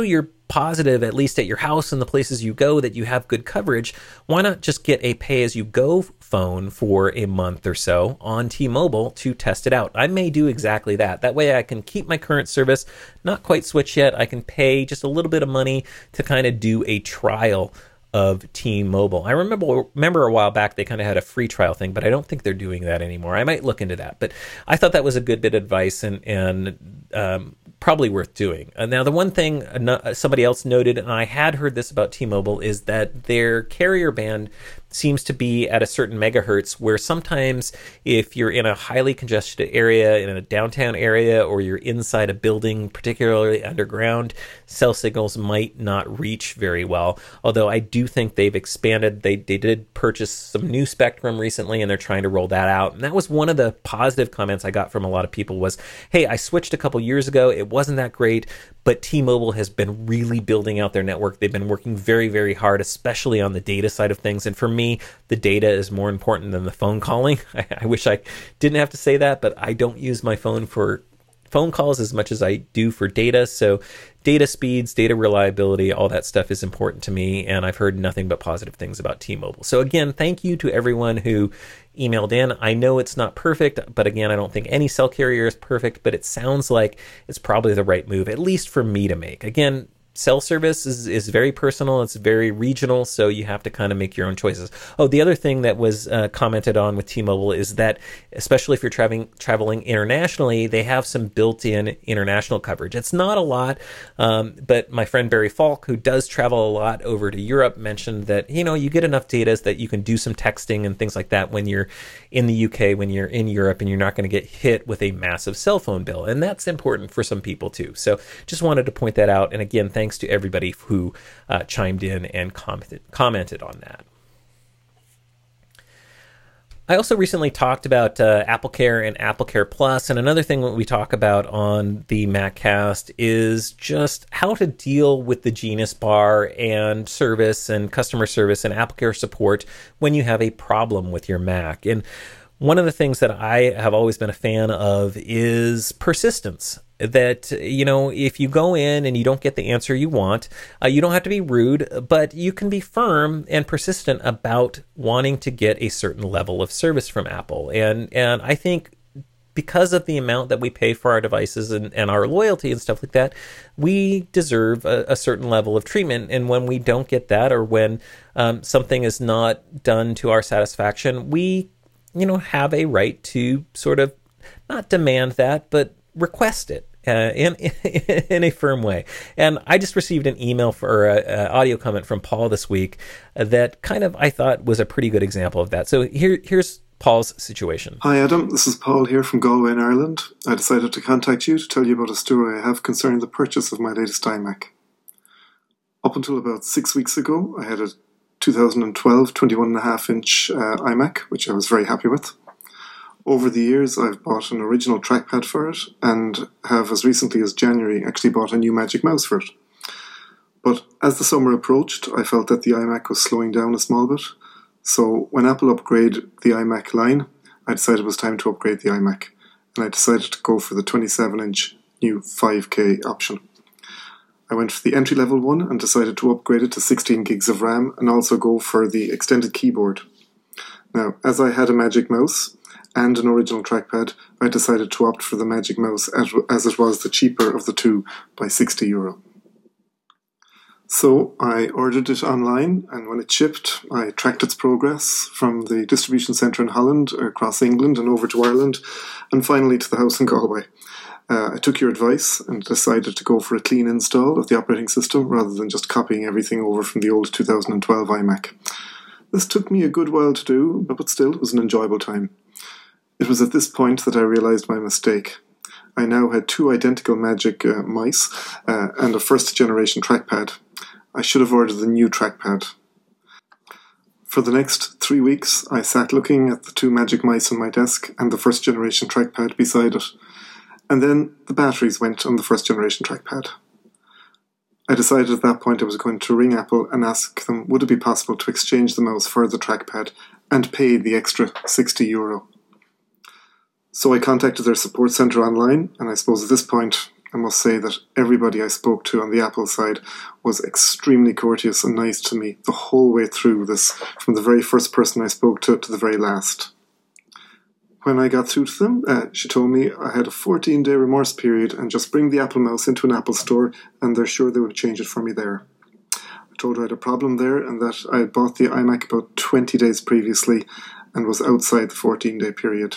positive, at least at your house and the places you go, that you have good coverage, why not just get a pay-as-you-go phone for a month or so on T-Mobile to test it out? I may do exactly that. That way I can keep my current service, not quite switch yet. I can pay just a little bit of money to kind of do a trial of T-Mobile. I remember a while back they kind of had a free trial thing, but I don't think they're doing that anymore. I might look into that, but I thought that was a good bit of advice and probably worth doing. Now, the one thing somebody else noted, and I had heard this about T-Mobile, is that their carrier band seems to be at a certain megahertz where sometimes if you're in a highly congested area, in a downtown area, or you're inside a building, particularly underground, cell signals might not reach very well. Although I do think they've expanded. They did purchase some new spectrum recently, and they're trying to roll that out. And that was one of the positive comments I got from a lot of people was, hey, I switched a couple years ago. It wasn't that great, but T-Mobile has been really building out their network. They've been working very, very hard, especially on the data side of things. And for me, the data is more important than the phone calling. I wish I didn't have to say that, but I don't use my phone for phone calls as much as I do for data. So data speeds, data reliability, all that stuff is important to me. And I've heard nothing but positive things about T-Mobile. So again, thank you to everyone who emailed in. I know it's not perfect, but again, I don't think any cell carrier is perfect, but it sounds like it's probably the right move, at least for me to make. Again, cell service is very personal. It's very regional, so you have to kind of make your own choices. Oh, the other thing that was commented on with T-Mobile is that, especially if you're traveling internationally, they have some built-in international coverage. It's not a lot, but my friend Barry Falk, who does travel a lot over to Europe, mentioned that, you get enough data that you can do some texting and things like that when you're in the UK, when you're in Europe, and you're not going to get hit with a massive cell phone bill. And that's important for some people too. So just wanted to point that out. And again, thanks to everybody who chimed in and commented on that. I also recently talked about AppleCare and AppleCare Plus, and another thing that we talk about on the MacCast is just how to deal with the Genius Bar and service and customer service and AppleCare support when you have a problem with your Mac. And one of the things that I have always been a fan of is persistence. That, if you go in and you don't get the answer you want, you don't have to be rude, but you can be firm and persistent about wanting to get a certain level of service from Apple. And I think because of the amount that we pay for our devices and our loyalty and stuff like that, we deserve a certain level of treatment. And when we don't get that, or when something is not done to our satisfaction, we, have a right to sort of not demand that, but request it in a firm way. And I just received an email for an audio comment from Paul this week that kind of I thought was a pretty good example of that. So here's Paul's situation. Hi Adam, this is Paul here from Galway in Ireland. I decided to contact you to tell you about a story I have concerning the purchase of my latest iMac. Up until about 6 weeks ago, I had a 2012 21.5-inch iMac, which I was very happy with. Over the years, I've bought an original trackpad for it, and have, as recently as January, actually bought a new Magic Mouse for it. But as the summer approached, I felt that the iMac was slowing down a small bit. So when Apple upgraded the iMac line, I decided it was time to upgrade the iMac. And I decided to go for the 27-inch new 5K option. I went for the entry-level one and decided to upgrade it to 16 gigs of RAM and also go for the extended keyboard. Now, as I had a Magic Mouse and an original trackpad, I decided to opt for the Magic Mouse as it was the cheaper of the two by €60. So I ordered it online, and when it shipped, I tracked its progress from the distribution centre in Holland, across England and over to Ireland, and finally to the house in Galway. I took your advice and decided to go for a clean install of the operating system rather than just copying everything over from the old 2012 iMac. This took me a good while to do, but still it was an enjoyable time. It was at this point that I realised my mistake. I now had two identical Magic mice and a first-generation trackpad. I should have ordered the new trackpad. For the next 3 weeks, I sat looking at the two Magic mice on my desk and the first-generation trackpad beside it. And then the batteries went on the first-generation trackpad. I decided at that point I was going to ring Apple and ask them would it be possible to exchange the mouse for the trackpad and pay the extra €60. So I contacted their support centre online, and I suppose at this point I must say that everybody I spoke to on the Apple side was extremely courteous and nice to me the whole way through this, from the very first person I spoke to the very last. When I got through to them, she told me I had a 14-day remorse period and just bring the Apple mouse into an Apple store and they're sure they would change it for me there. I told her I had a problem there and that I had bought the iMac about 20 days previously and was outside the 14-day period.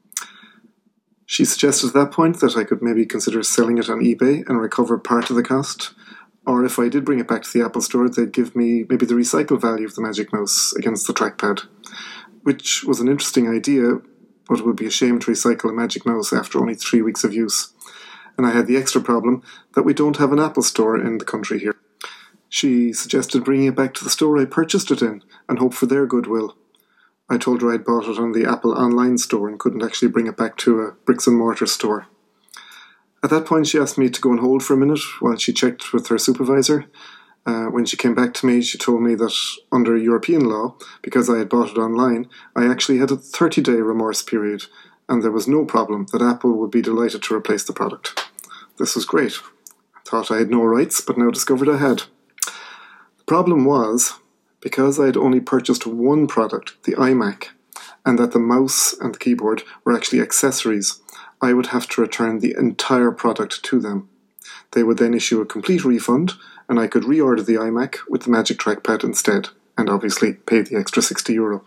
She suggested at that point that I could maybe consider selling it on eBay and recover part of the cost, or if I did bring it back to the Apple store, they'd give me maybe the recycle value of the Magic Mouse against the trackpad, which was an interesting idea, but it would be a shame to recycle a Magic Mouse after only 3 weeks of use. And I had the extra problem that we don't have an Apple store in the country here. She suggested bringing it back to the store I purchased it in and hope for their goodwill. I told her I'd bought it on the Apple online store and couldn't actually bring it back to a bricks and mortar store. At that point, she asked me to go on hold for a minute while she checked with her supervisor. When she came back to me, she told me that under European law, because I had bought it online, I actually had a 30-day remorse period, and there was no problem that Apple would be delighted to replace the product. This was great. I thought I had no rights, but now discovered I had. The problem was, because I had only purchased one product, the iMac, and that the mouse and the keyboard were actually accessories, I would have to return the entire product to them. They would then issue a complete refund, and I could reorder the iMac with the Magic Trackpad instead, and obviously pay the extra €60.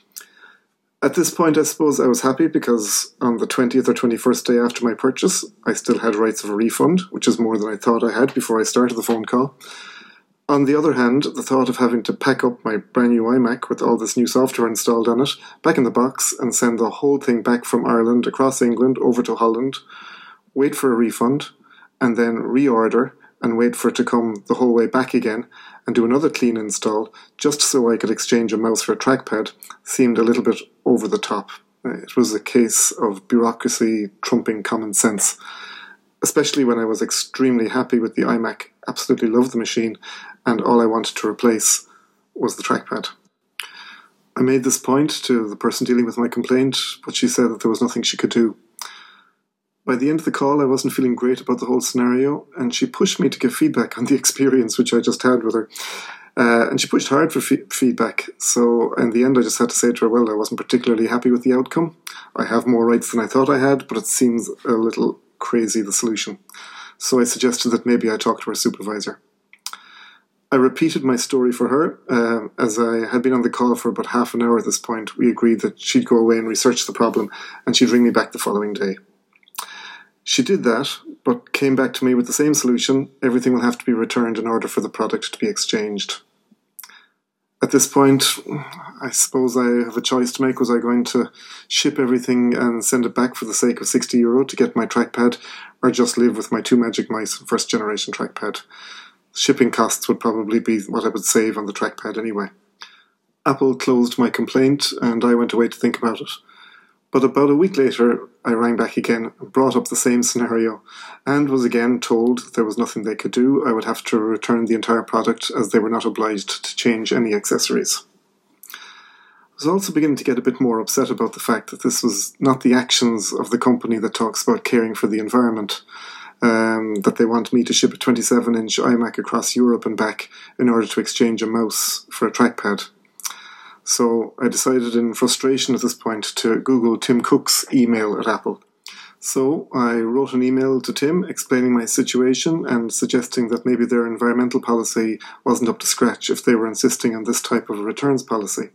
At this point, I suppose I was happy because on the 20th or 21st day after my purchase, I still had rights of a refund, which is more than I thought I had before I started the phone call. On the other hand, the thought of having to pack up my brand new iMac with all this new software installed on it, back in the box, and send the whole thing back from Ireland across England over to Holland, wait for a refund, and then reorder and wait for it to come the whole way back again and do another clean install just so I could exchange a mouse for a trackpad seemed a little bit over the top. It was a case of bureaucracy trumping common sense, especially when I was extremely happy with the iMac, absolutely loved the machine, and all I wanted to replace was the trackpad. I made this point to the person dealing with my complaint, but she said that there was nothing she could do. By the end of the call, I wasn't feeling great about the whole scenario, and she pushed me to give feedback on the experience which I just had with her. And she pushed hard for feedback, so in the end I just had to say to her, well, I wasn't particularly happy with the outcome. I have more rights than I thought I had, but it seems a little crazy, the solution. So I suggested that maybe I talk to her supervisor. I repeated my story for her. As I had been on the call for about half an hour at this point, we agreed that she'd go away and research the problem, and she'd ring me back the following day. She did that, but came back to me with the same solution. Everything will have to be returned in order for the product to be exchanged. At this point, I suppose I have a choice to make. Was I going to ship everything and send it back for the sake of €60 to get my trackpad, or just live with my two Magic Mice first generation trackpad? Shipping costs would probably be what I would save on the trackpad anyway. Apple closed my complaint, and I went away to think about it. But about a week later, I rang back again and brought up the same scenario, and was again told that there was nothing they could do. I would have to return the entire product, as they were not obliged to change any accessories. I was also beginning to get a bit more upset about the fact that this was not the actions of the company that talks about caring for the environment, that they want me to ship a 27-inch iMac across Europe and back in order to exchange a mouse for a trackpad. So I decided in frustration at this point to Google Tim Cook's email at Apple. So I wrote an email to Tim explaining my situation and suggesting that maybe their environmental policy wasn't up to scratch if they were insisting on this type of a returns policy.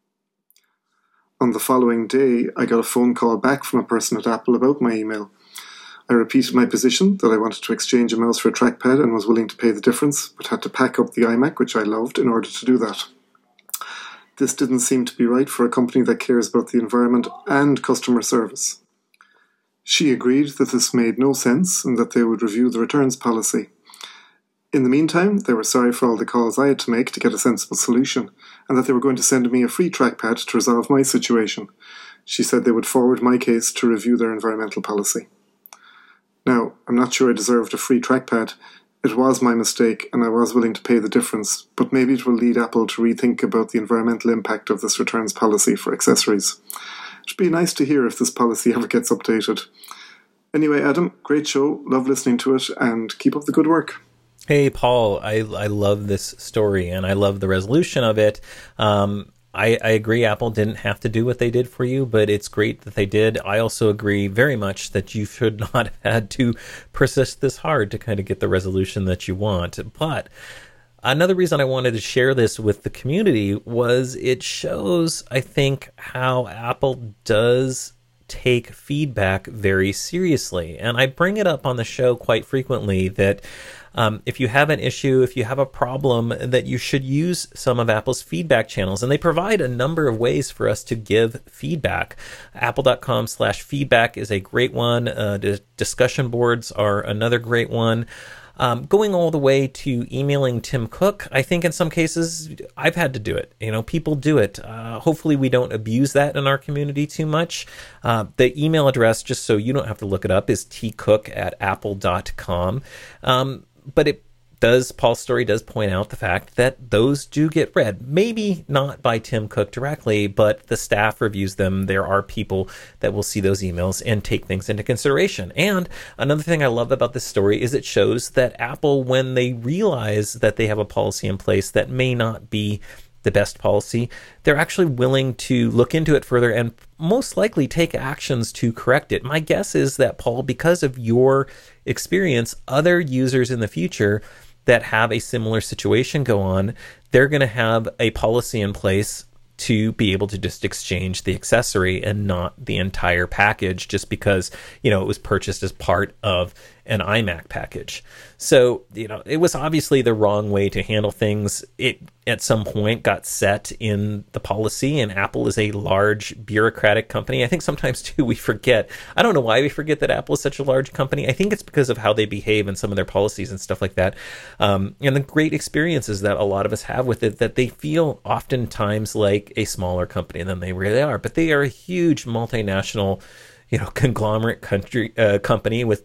On the following day, I got a phone call back from a person at Apple about my email. I repeated my position that I wanted to exchange a mouse for a trackpad and was willing to pay the difference, but had to pack up the iMac, which I loved, in order to do that. This didn't seem to be right for a company that cares about the environment and customer service. She agreed that this made no sense and that they would review the returns policy. In the meantime, they were sorry for all the calls I had to make to get a sensible solution, and that they were going to send me a free trackpad to resolve my situation. She said they would forward my case to review their environmental policy. Now, I'm not sure I deserved a free trackpad. It was my mistake, and I was willing to pay the difference, but maybe it will lead Apple to rethink about the environmental impact of this returns policy for accessories. It would be nice to hear if this policy ever gets updated. Anyway, Adam, great show. Love listening to it, and keep up the good work. Hey, Paul, I love this story, and I love the resolution of it. I agree Apple didn't have to do what they did for you, but it's great that they did. I also agree very much that you should not have had to persist this hard to kind of get the resolution that you want. But another reason I wanted to share this with the community was it shows, I think, how Apple does take feedback very seriously. And I bring it up on the show quite frequently that if you have an issue, if you have a problem, that you should use some of Apple's feedback channels. And they provide a number of ways for us to give feedback. Apple.com/feedback is a great one. Discussion boards are another great one. Going all the way to emailing Tim Cook, I think in some cases I've had to do it. People do it. Hopefully we don't abuse that in our community too much. The email address, just so you don't have to look it up, is tcook@apple.com. But Paul's story does point out the fact that those do get read. Maybe not by Tim Cook directly, but the staff reviews them. There are people that will see those emails and take things into consideration. And another thing I love about this story is it shows that Apple, when they realize that they have a policy in place that may not be the best policy, they're actually willing to look into it further and most likely take actions to correct it. My guess is that, Paul, because of your experience, other users in the future that have a similar situation go on, they're going to have a policy in place to be able to just exchange the accessory and not the entire package just because, it was purchased as part of an iMac package. So, it was obviously the wrong way to handle things. It, at some point, got set in the policy, and Apple is a large bureaucratic company. I think sometimes, too, we forget. I don't know why we forget that Apple is such a large company. I think it's because of how they behave and some of their policies and stuff like that. And the great experiences that a lot of us have with it, that they feel oftentimes like a smaller company than they really are. But they are a huge multinational, conglomerate company with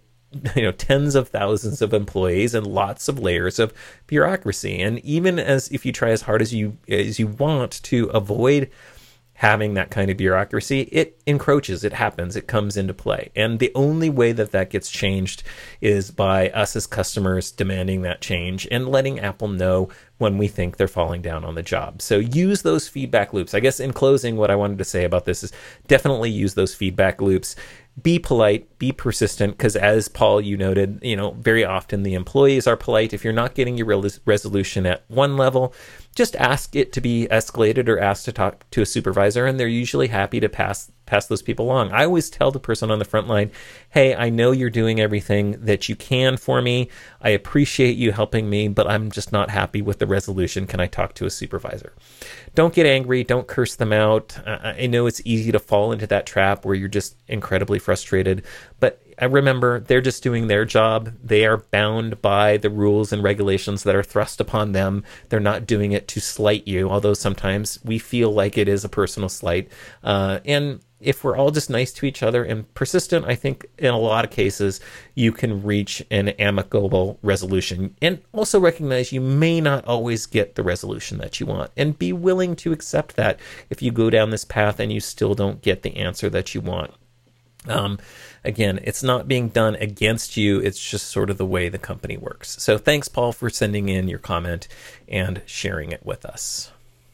tens of thousands of employees and lots of layers of bureaucracy. And even if you try as hard as you want to avoid having that kind of bureaucracy, it encroaches, it happens, it comes into play. And the only way that gets changed is by us as customers demanding that change and letting Apple know when we think they're falling down on the job. So use those feedback loops. I guess in closing, what I wanted to say about this is definitely use those feedback loops. Be polite, be persistent, because as Paul, you noted, very often the employees are polite. If you're not getting your resolution at one level, just ask it to be escalated or ask to talk to a supervisor, and they're usually happy to pass those people along. I always tell the person on the front line, hey, I know you're doing everything that you can for me. I appreciate you helping me, but I'm just not happy with the resolution. Can I talk to a supervisor? Don't get angry. Don't curse them out. I know it's easy to fall into that trap where you're just incredibly frustrated, but I remember they're just doing their job. They are bound by the rules and regulations that are thrust upon them. They're not doing it to slight you, although sometimes we feel like it is a personal slight. And if we're all just nice to each other and persistent, I think in a lot of cases you can reach an amicable resolution, and also recognize you may not always get the resolution that you want, and be willing to accept that if you go down this path and you still don't get the answer that you want. Again, it's not being done against you. It's just sort of the way the company works. So thanks, Paul, for sending in your comment and sharing it with us.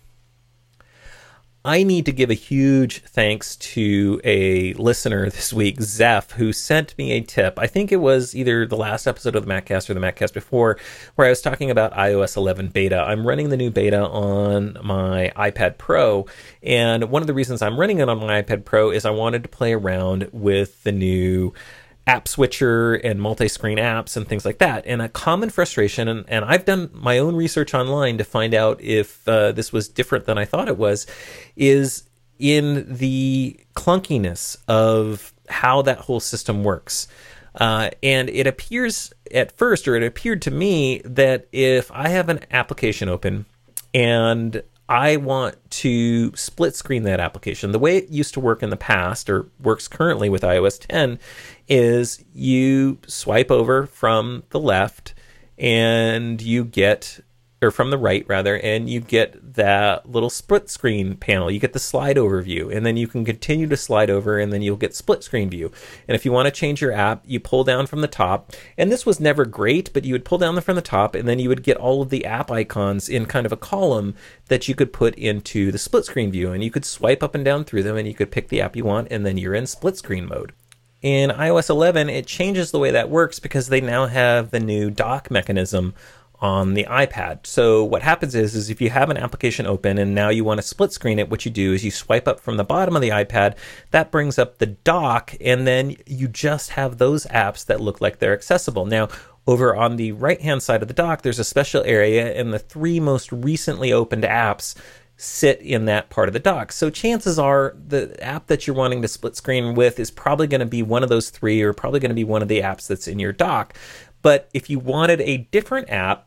I need to give a huge thanks to a listener this week, Zeph, who sent me a tip. I think it was either the last episode of the MacCast or the MacCast before, where I was talking about iOS 11 beta. I'm running the new beta on my iPad Pro, and one of the reasons I'm running it on my iPad Pro is I wanted to play around with the new app switcher and multi-screen apps and things like that. And a common frustration, and I've done my own research online to find out if this was different than I thought it was, is in the clunkiness of how that whole system works. And it appears at first, or it appeared to me, that if I have an application open and I want to split screen that application, the way it used to work in the past, or works currently with iOS 10, is you swipe over from the left and you get or from the right rather, and you get that little split screen panel. You get the slide over view, and then you can continue to slide over, and then you'll get split screen view. And if you want to change your app, you pull down from the top, and this was never great, but you would pull down from the top, and then you would get all of the app icons in kind of a column that you could put into the split screen view, and you could swipe up and down through them, and you could pick the app you want, and then you're in split screen mode. In iOS 11, it changes the way that works because they now have the new dock mechanism on the iPad. So what happens is if you have an application open and now you want to split screen it, what you do is you swipe up from the bottom of the iPad, that brings up the dock, and then you just have those apps that look like they're accessible. Now, over on the right-hand side of the dock, there's a special area, and the 3 most recently opened apps sit in that part of the dock. So chances are the app that you're wanting to split screen with is probably going to be one of those 3, or probably going to be one of the apps that's in your dock. But if you wanted a different app,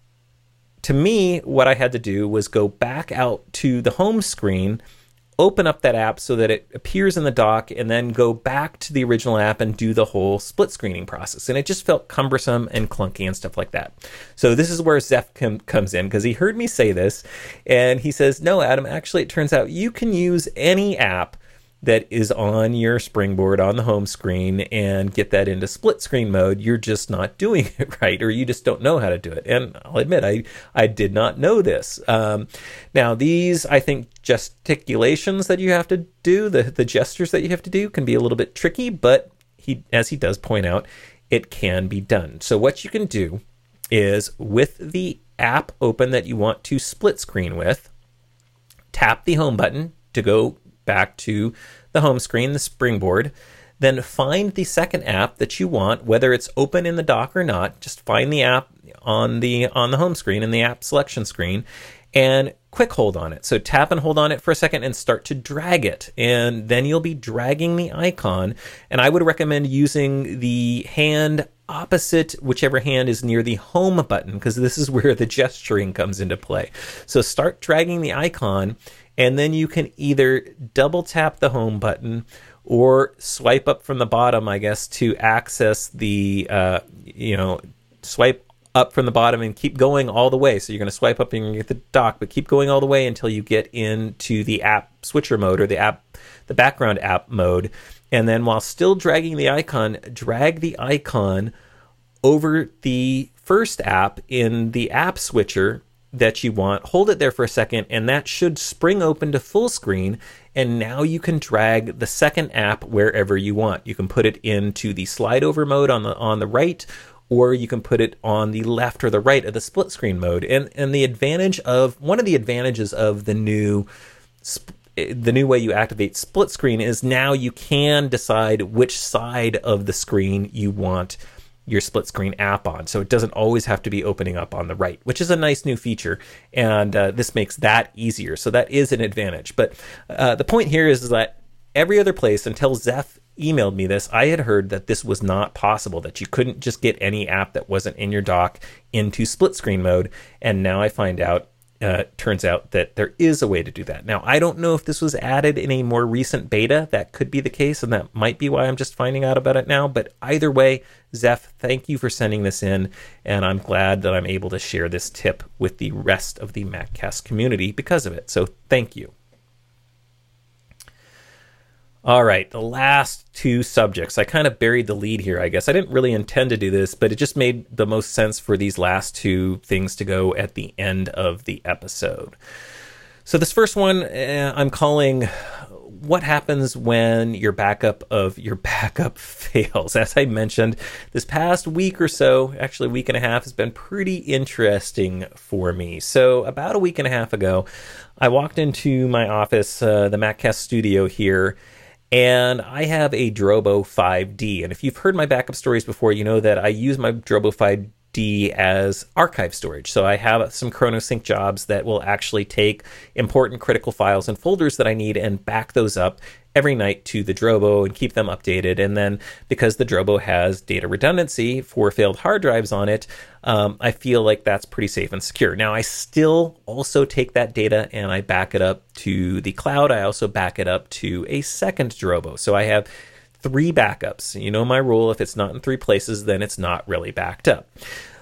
to me, what I had to do was go back out to the home screen, open up that app so that it appears in the dock, and then go back to the original app and do the whole split screening process. And it just felt cumbersome and clunky and stuff like that. So this is where Zeph comes in, because he heard me say this, and he says, no, Adam, actually, it turns out you can use any app that is on your Springboard on the home screen and get that into split screen mode. You're just not doing it right, or you just don't know how to do it. And I'll admit, I did not know this. Now, these, I think, gesticulations that you have to do, the gestures that you have to do, can be a little bit tricky, but as he does point out, it can be done. So what you can do is, with the app open that you want to split screen with, tap the home button to go back to the home screen, the Springboard, then find the second app that you want, whether it's open in the dock or not. Just find the app on the home screen in the app selection screen, and quick hold on it. So tap and hold on it for a second and start to drag it, and then you'll be dragging the icon. And I would recommend using the hand opposite whichever hand is near the home button, because this is where the gesturing comes into play. So start dragging the icon, and then you can either double tap the home button or swipe up from the bottom, I guess, to access the, swipe up from the bottom and keep going all the way. So you're going to swipe up and you're going to get the dock, but keep going all the way until you get into the app switcher mode, or the background app mode. And then while still dragging the icon, drag the icon over the first app in the app switcher that you want. Hold it there for a second, and that should spring open to full screen. And now you can drag the second app wherever you want. You can put it into the slide over mode on the right, or you can put it on the left or the right of the split screen mode. And one of the advantages of the new way you activate split screen is now you can decide which side of the screen you want your split screen app on. So it doesn't always have to be opening up on the right, which is a nice new feature. And this makes that easier. So that is an advantage. But the point here is that every other place, until Zeph emailed me this, I had heard that this was not possible, that you couldn't just get any app that wasn't in your dock into split screen mode. And now I find out, turns out that there is a way to do that. Now, I don't know if this was added in a more recent beta. That could be the case, and that might be why I'm just finding out about it now. But either way, Zeph, thank you for sending this in, and I'm glad that I'm able to share this tip with the rest of the MacCast community because of it. So thank you. All right, the last 2 subjects. I kind of buried the lead here, I guess. I didn't really intend to do this, but it just made the most sense for these last 2 things to go at the end of the episode. So this first one, I'm calling what happens when your backup fails. As I mentioned, this past week or so, actually a week and a half, has been pretty interesting for me. So about a week and a half ago, I walked into my office, the MacCast studio here, and I have a Drobo 5D. And if you've heard my backup stories before, you know that I use my Drobo 5D as archive storage. So I have some ChronoSync jobs that will actually take important critical files and folders that I need and back those up every night to the Drobo and keep them updated. And then because the Drobo has data redundancy for failed hard drives on it, I feel like that's pretty safe and secure. Now, I still also take that data and I back it up to the cloud. I also back it up to a second Drobo. So I have 3 backups. You know my rule, if it's not in 3 places, then it's not really backed up.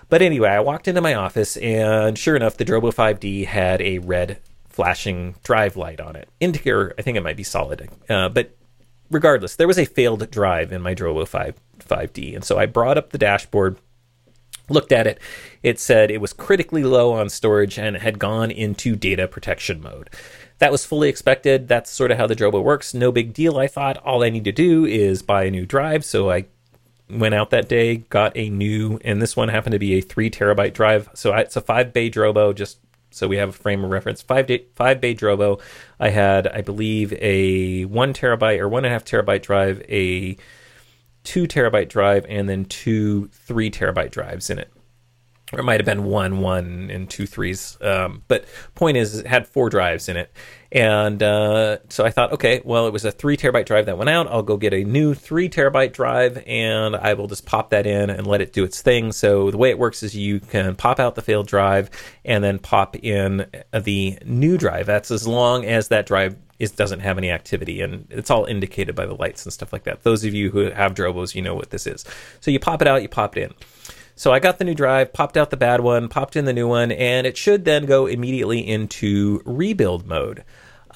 But anyway, I walked into my office, and sure enough, the Drobo 5D had a red flashing drive light on it. Indicator, I think it might be solid. But regardless, there was a failed drive in my Drobo 5D. And so I brought up the dashboard, looked at it. It said it was critically low on storage and had gone into data protection mode. That was fully expected. That's sort of how the Drobo works. No big deal, I thought. All I need to do is buy a new drive. So I went out that day, got a new, and this one happened to be a 3 terabyte drive. So it's a 5-bay Drobo, just so we have a frame of reference. 5-bay Drobo. I had, I believe, a 1 terabyte or 1.5 terabyte drive, a 2 terabyte drive, and then 2 3 terabyte drives in it. Or it might have been 1, and 2 3s. But point is, it had 4 drives in it. And so I thought, okay, well, it was a 3 terabyte drive that went out. I'll go get a new 3 terabyte drive, and I will just pop that in and let it do its thing. So the way it works is you can pop out the failed drive and then pop in the new drive. That's as long as that drive doesn't have any activity, and it's all indicated by the lights and stuff like that. Those of you who have Drobos, you know what this is. So you pop it out, you pop it in. So I got the new drive, popped out the bad one, popped in the new one, and it should then go immediately into rebuild mode.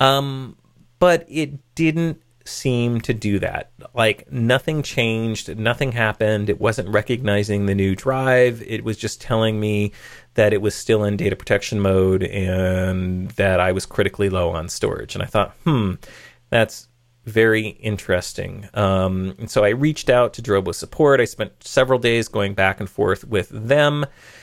But it didn't seem to do that. Like, nothing changed, nothing happened. It wasn't recognizing the new drive. It was just telling me that it was still in data protection mode and that I was critically low on storage. And I thought, that's very interesting. And so I reached out to Drobo support. I spent several days going back and forth with them,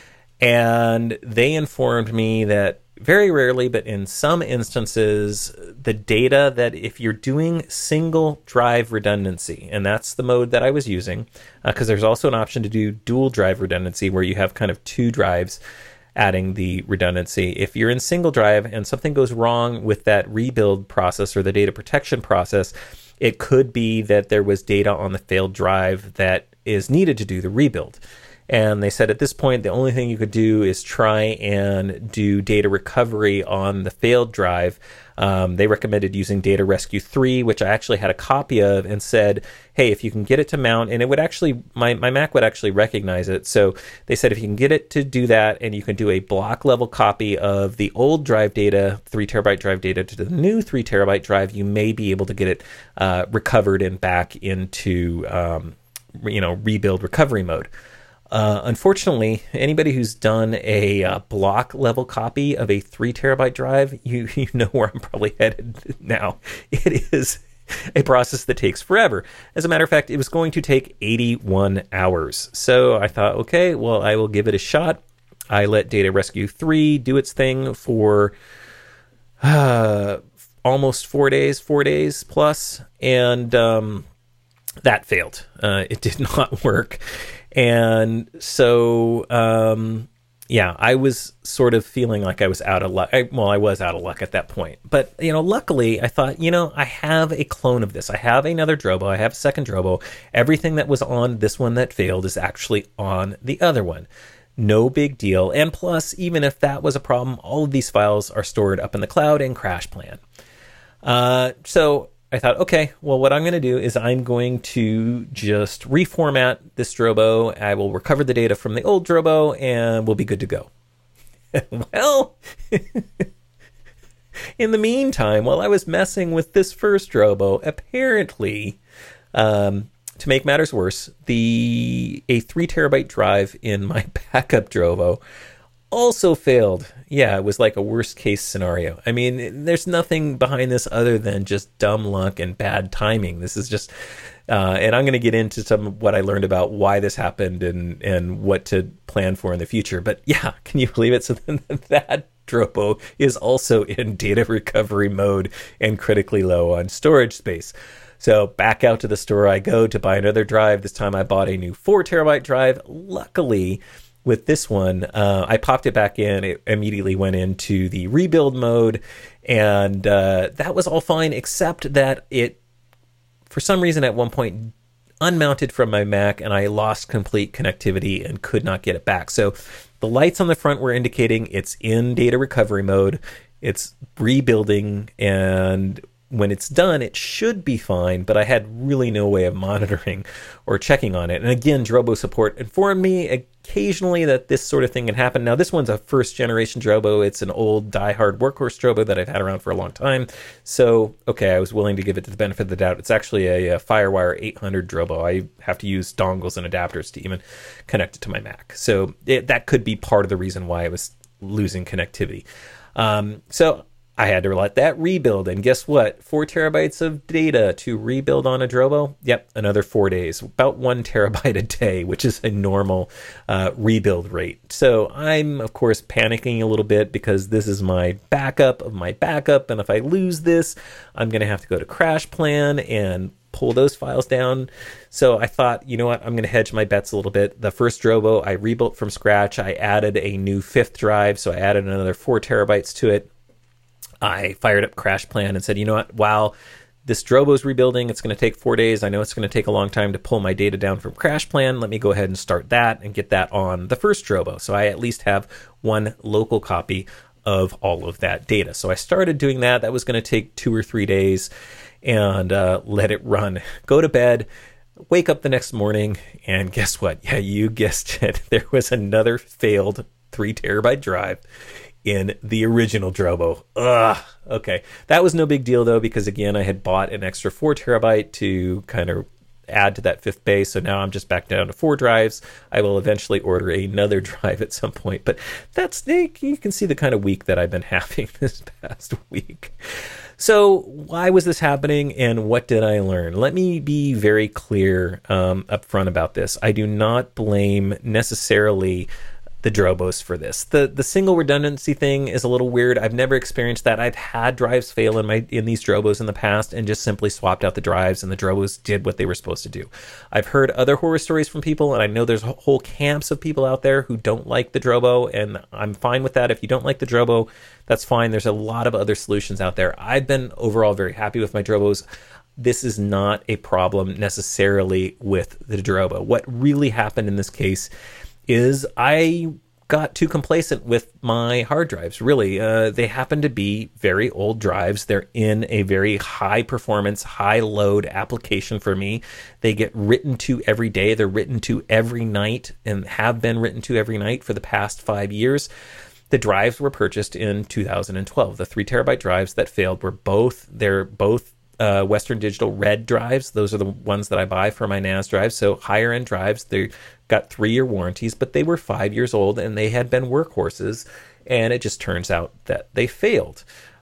and they informed me that very rarely, but in some instances, the data that if you're doing single drive redundancy, and that's the mode that I was using, because there's also an option to do dual drive redundancy where you have kind of 2 drives adding the redundancy. If you're in single drive and something goes wrong with that rebuild process or the data protection process, it could be that there was data on the failed drive that is needed to do the rebuild. And they said at this point, the only thing you could do is try and do data recovery on the failed drive. They recommended using Data Rescue 3, which I actually had a copy of, and said, hey, if you can get it to mount, and it would actually, my Mac would actually recognize it. So they said, if you can get it to do that, and you can do a block level copy of the old drive data, 3 terabyte drive data, to the new 3 terabyte drive, you may be able to get it recovered and back into, rebuild recovery mode. Unfortunately, anybody who's done a block level copy of a 3 terabyte drive, you know where I'm probably headed now. It is a process that takes forever. As a matter of fact, it was going to take 81 hours. So I thought, okay, well, I will give it a shot. I let Data Rescue 3 do its thing for almost 4 days plus, and that failed. It did not work. And so, I was sort of feeling like I was out of luck. I was out of luck at that point. But, luckily, I thought, I have a clone of this. I have another Drobo. I have a second Drobo. Everything that was on this one that failed is actually on the other one. No big deal. And plus, even if that was a problem, all of these files are stored up in the cloud in CrashPlan. So I thought, okay, well, what I'm going to do is I'm going to just reformat this Drobo. I will recover the data from the old Drobo, and we'll be good to go. Well, in the meantime, while I was messing with this first Drobo, apparently, to make matters worse, a 3 terabyte drive in my backup Drobo also failed. Yeah, it was like a worst case scenario. I mean, there's nothing behind this other than just dumb luck and bad timing. This is just, and I'm going to get into some of what I learned about why this happened and what to plan for in the future. But yeah, can you believe it? So then that Drobo is also in data recovery mode and critically low on storage space. So back out to the store I go to buy another drive. This time I bought a new 4 terabyte drive. Luckily, with this one, I popped it back in. It immediately went into the rebuild mode, and that was all fine, except that it, for some reason, at one point, unmounted from my Mac, and I lost complete connectivity and could not get it back. So the lights on the front were indicating it's in data recovery mode. It's rebuilding, and when it's done, it should be fine, but I had really no way of monitoring or checking on it. And again, Drobo support informed me occasionally that this sort of thing can happen. Now, this one's a first generation Drobo. It's an old diehard workhorse Drobo that I've had around for a long time. So, okay, I was willing to give it the benefit of the doubt. It's actually a Firewire 800 Drobo. I have to use dongles and adapters to even connect it to my Mac. So that could be part of the reason why I was losing connectivity. So I had to let that rebuild, and guess what? 4 terabytes of data to rebuild on a Drobo. Yep, another 4 days. About 1 terabyte a day, which is a normal rebuild rate. So I'm, of course, panicking a little bit because this is my backup of my backup, and if I lose this, I'm going to have to go to CrashPlan and pull those files down. So I thought, you know what, I'm going to hedge my bets a little bit. The first Drobo I rebuilt from scratch. I added a new 5th drive, so I added another 4 terabytes to it. I fired up CrashPlan and said, you know what, while this Drobo's rebuilding, it's going to take 4 days. I know it's going to take a long time to pull my data down from CrashPlan. Let me go ahead and start that and get that on the first Drobo. So I at least have one local copy of all of that data. So I started doing that. That was going to take 2 or 3 days and let it run. Go to bed, wake up the next morning, and guess what? Yeah, you guessed it. There was another failed 3 terabyte drive in the original Drobo. Okay. That was no big deal, though, because, again, I had bought an extra 4 terabyte to kind of add to that 5th base, so now I'm just back down to 4 drives. I will eventually order another drive at some point, but you can see the kind of week that I've been having this past week. So why was this happening, and what did I learn? Let me be very clear up front about this. I do not blame necessarily the Drobos for this. The single redundancy thing is a little weird. I've never experienced that. I've had drives fail in these Drobos in the past and just simply swapped out the drives, and the Drobos did what they were supposed to do. I've heard other horror stories from people, and I know there's whole camps of people out there who don't like the Drobo, and I'm fine with that. If you don't like the Drobo, that's fine. There's a lot of other solutions out there. I've been overall very happy with my Drobos. This is not a problem necessarily with the Drobo. What really happened in this case is I got too complacent with my hard drives, really. They happen to be very old drives. They're in a very high performance, high load application for me. They get written to every day. They're written to every night and have been written to every night for the past 5 years. The drives were purchased in 2012. The 3 terabyte drives that failed were both Western Digital red drives. Those are the ones that I buy for my NAS drives. So higher end drives, they got 3-year warranties, but they were 5 years old and they had been workhorses, and it just turns out that they failed.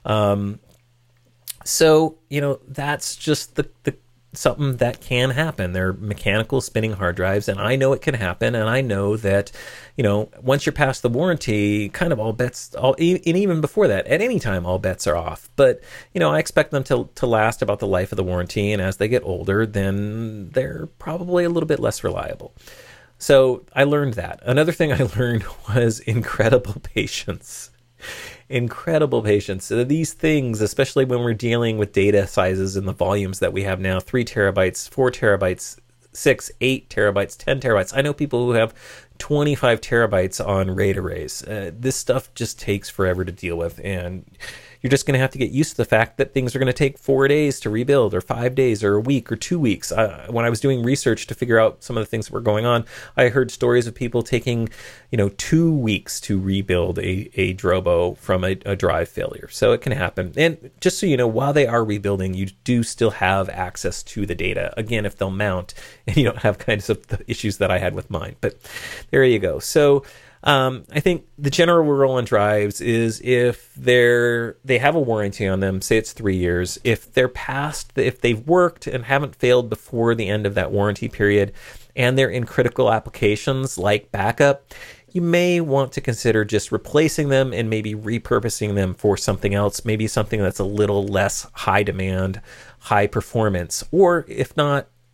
So, that's just the something that can happen. They're mechanical spinning hard drives, and I know it can happen, and I know that, once you're past the warranty, kind of and even before that, at any time, all bets are off. But, I expect them to last about the life of the warranty, and as they get older, then they're probably a little bit less reliable. So I learned that. Another thing I learned was incredible patience. Incredible patience. So these things, especially when we're dealing with data sizes and the volumes that we have now, 3 terabytes, 4 terabytes, 6, 8 terabytes, 10 terabytes. I know people who have 25 terabytes on RAID arrays. This stuff just takes forever to deal with, and you're just going to have to get used to the fact that things are going to take 4 days to rebuild, or 5 days, or a week, or 2 weeks. When I was doing research to figure out some of the things that were going on, I heard stories of people taking, 2 weeks to rebuild a Drobo from a drive failure. So it can happen. And just so you know, while they are rebuilding, you do still have access to the data. Again, if they'll mount and you don't have kinds of the issues that I had with mine. But there you go. So I think the general rule on drives is if they have a warranty on them, say it's 3 years, if they've worked and haven't failed before the end of that warranty period, and they're in critical applications like backup, you may want to consider just replacing them and maybe repurposing them for something else, maybe something that's a little less high demand, high performance, or if not,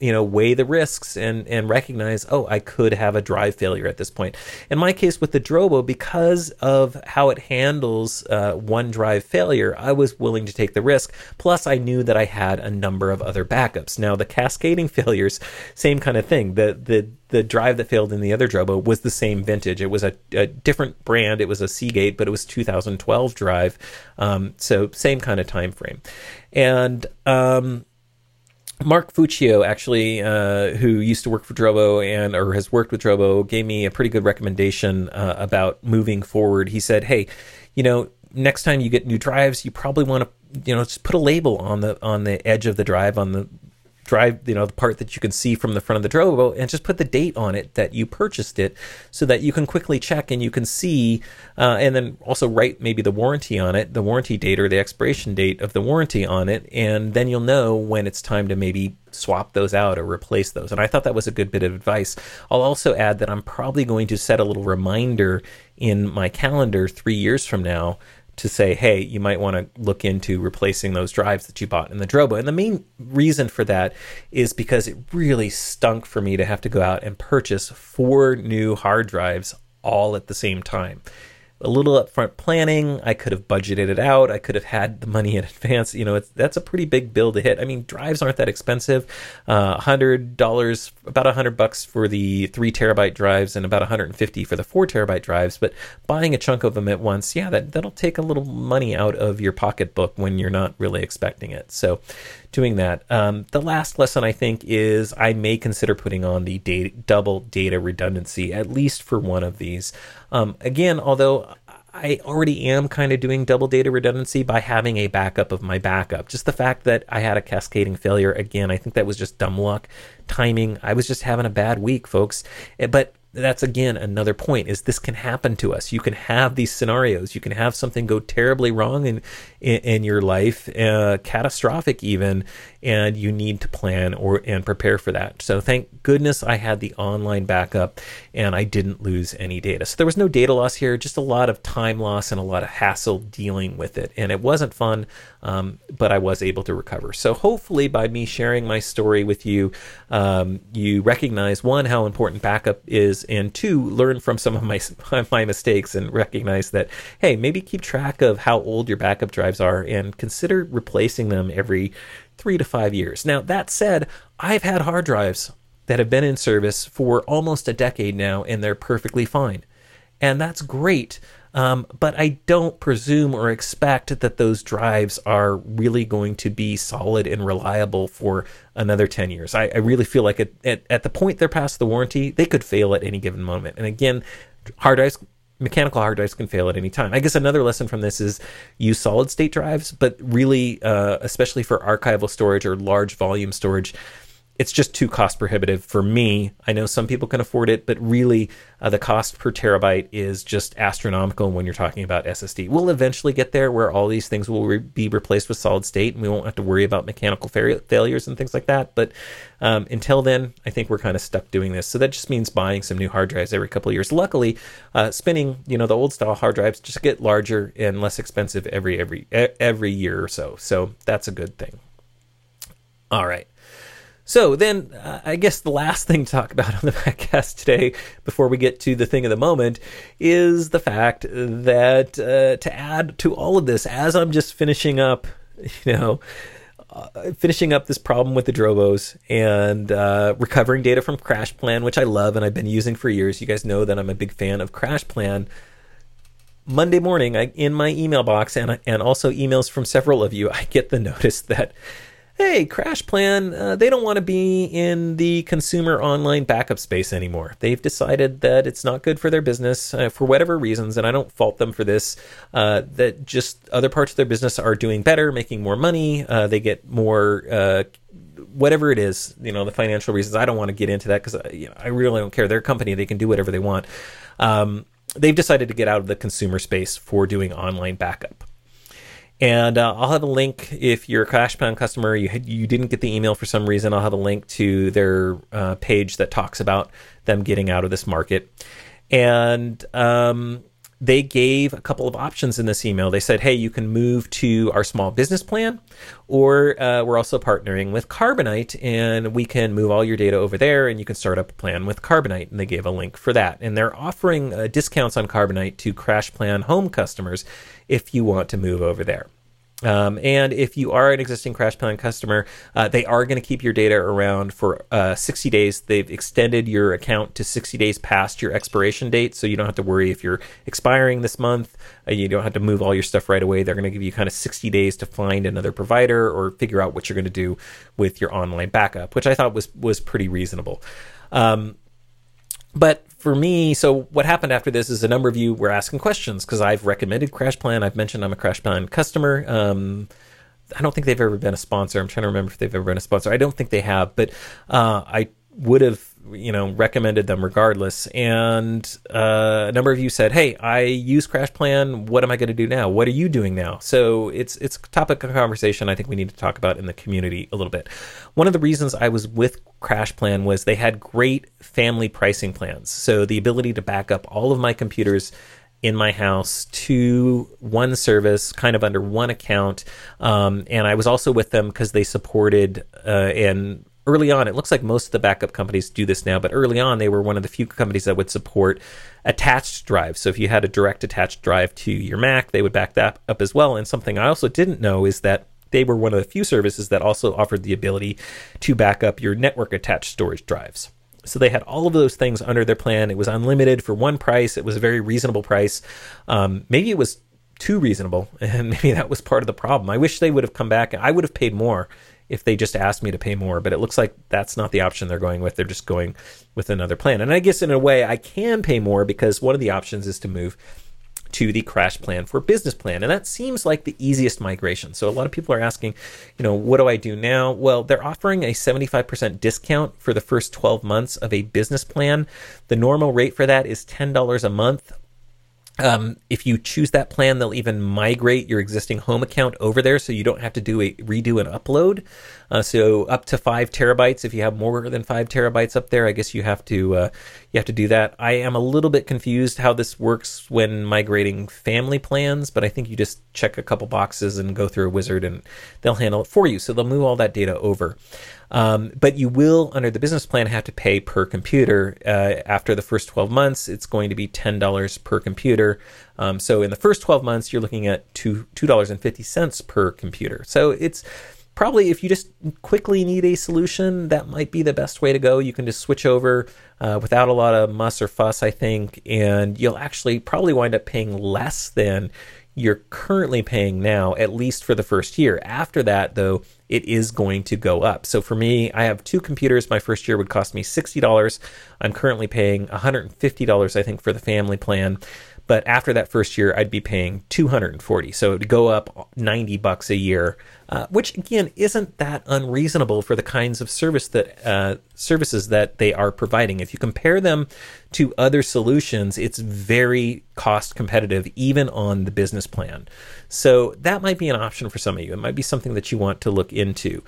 weigh the risks and recognize, oh, I could have a drive failure at this point. In my case with the Drobo, because of how it handles one drive failure, I was willing to take the risk. Plus, I knew that I had a number of other backups. Now, the cascading failures, same kind of thing. The drive that failed in the other Drobo was the same vintage. It was a different brand. It was a Seagate, but it was 2012 drive. So same kind of time frame. And Mark Fuccio, actually, who used to work for Drobo or has worked with Drobo, gave me a pretty good recommendation about moving forward. He said, hey, next time you get new drives, you probably want to, just put a label on the edge of the drive, on the drive, the part that you can see from the front of the Drobo, and just put the date on it that you purchased it, so that you can quickly check and you can see, and then also write maybe the warranty on it, the warranty date or the expiration date of the warranty on it, and then you'll know when it's time to maybe swap those out or replace those. And I thought that was a good bit of advice. I'll also add that I'm probably going to set a little reminder in my calendar 3 years from now to say, hey, you might want to look into replacing those drives that you bought in the Drobo. And the main reason for that is because it really stunk for me to have to go out and purchase 4 new hard drives all at the same time. A little upfront planning, I could have budgeted it out. I could have had the money in advance. That's a pretty big bill to hit. I mean, drives aren't that expensive. $100, about $100 for the 3 terabyte drives, and about $150 for the 4 terabyte drives. But buying a chunk of them at once, that'll take a little money out of your pocketbook when you're not really expecting it. So doing that. The last lesson, I think, is I may consider putting on the double data redundancy, at least for one of these. Again, although I already am kind of doing double data redundancy by having a backup of my backup. Just the fact that I had a cascading failure, again, I think that was just dumb luck, timing. I was just having a bad week, folks. But that's, again, another point, is this can happen to us. You can have these scenarios. You can have something go terribly wrong in your life, catastrophic even, and you need to plan and prepare for that. So thank goodness I had the online backup and I didn't lose any data. So there was no data loss here, just a lot of time loss and a lot of hassle dealing with it. And it wasn't fun, but I was able to recover. So hopefully by me sharing my story with you, you recognize, one, how important backup is, and two, learn from some of my mistakes and recognize that, hey, maybe keep track of how old your backup drives are and consider replacing them every 3 to 5 years. Now, that said, I've had hard drives that have been in service for almost a decade now, and they're perfectly fine. And that's great. But I don't presume or expect that those drives are really going to be solid and reliable for another 10 years. I really feel like at the point they're past the warranty, they could fail at any given moment. And again, mechanical hard drives can fail at any time. I guess another lesson from this is use solid state drives, but really, especially for archival storage or large volume storage, it's just too cost prohibitive for me. I know some people can afford it, but really the cost per terabyte is just astronomical when you're talking about SSD. We'll eventually get there where all these things will be replaced with solid state and we won't have to worry about mechanical failures and things like that. But until then, I think we're kind of stuck doing this. So that just means buying some new hard drives every couple of years. Luckily, spinning, the old style hard drives just get larger and less expensive every year or so. So that's a good thing. All right. So then I guess the last thing to talk about on the podcast today, before we get to the thing of the moment, is the fact that to add to all of this, as I'm just finishing up this problem with the Drobos and recovering data from CrashPlan, which I love and I've been using for years. You guys know that I'm a big fan of CrashPlan. Monday morning, in my email box and also emails from several of you, I get the notice that, hey, CrashPlan, they don't want to be in the consumer online backup space anymore. They've decided that it's not good for their business for whatever reasons, and I don't fault them for this, that just other parts of their business are doing better, making more money, they get more, whatever it is, the financial reasons. I don't want to get into that because I really don't care. They're a company. They can do whatever they want. They've decided to get out of the consumer space for doing online backup. And I'll have a link if you're a CrashPlan customer, you didn't get the email for some reason. I'll have a link to their page that talks about them getting out of this market. And they gave a couple of options in this email. They said, hey, you can move to our small business plan, or we're also partnering with Carbonite, and we can move all your data over there, and you can start up a plan with Carbonite. And they gave a link for that. And they're offering discounts on Carbonite to Crash Plan Home customers if you want to move over there. And if you are an existing Crash Plan customer, they are going to keep your data around for 60 days. They've extended your account to 60 days past your expiration date, so you don't have to worry if you're expiring this month. You don't have to move all your stuff right away. They're going to give you kind of 60 days to find another provider or figure out what you're going to do with your online backup, which I thought was pretty reasonable. But for me, so what happened after this is a number of you were asking questions because I've recommended Crash Plan. I've mentioned I'm a Crash Plan customer. I don't think they've ever been a sponsor. I'm trying to remember if they've ever been a sponsor. I don't think they have, but I would have, recommended them regardless. And a number of you said, hey, I use Crash Plan. What am I going to do now? What are you doing now? So it's a topic of conversation I think we need to talk about in the community a little bit. One of the reasons I was with Crash Plan was they had great family pricing plans. So the ability to back up all of my computers in my house to one service, kind of under one account. And I was also with them because they supported and early on, it looks like most of the backup companies do this now, but early on, they were one of the few companies that would support attached drives. So if you had a direct attached drive to your Mac, they would back that up as well. And something I also didn't know is that they were one of the few services that also offered the ability to back up your network attached storage drives. So they had all of those things under their plan. It was unlimited for one price. It was a very reasonable price. Maybe it was too reasonable, and maybe that was part of the problem. I wish they would have come back. I would have paid more if they just asked me to pay more, but it looks like that's not the option they're going with. They're just going with another plan. And I guess in a way I can pay more because one of the options is to move to the Crash Plan for Business Plan. And that seems like the easiest migration. So a lot of people are asking, what do I do now? Well, they're offering a 75% discount for the first 12 months of a business plan. The normal rate for that is $10 a month. If you choose that plan, they'll even migrate your existing home account over there, so you don't have to redo an upload. So up to 5 terabytes. If you have more than 5 terabytes up there, I guess you have to do that. I am a little bit confused how this works when migrating family plans, but I think you just check a couple boxes and go through a wizard, and they'll handle it for you. So they'll move all that data over. But you will, under the business plan, have to pay per computer. After the first 12 months, it's going to be $10 per computer. So in the first 12 months, you're looking at $2.50 per computer. So it's probably, if you just quickly need a solution, that might be the best way to go. You can just switch over without a lot of muss or fuss, I think, and you'll actually probably wind up paying less than you're currently paying now, at least for the first year. After that, though, it is going to go up. So for me, I have 2 computers. My first year would cost me $60. I'm currently paying $150, I think, for the family plan. But after that first year, I'd be paying $240. So it would go up $90 a year, which again isn't that unreasonable for the kinds of services that they are providing. If you compare them to other solutions, it's very cost competitive, even on the business plan. So that might be an option for some of you. It might be something that you want to look into.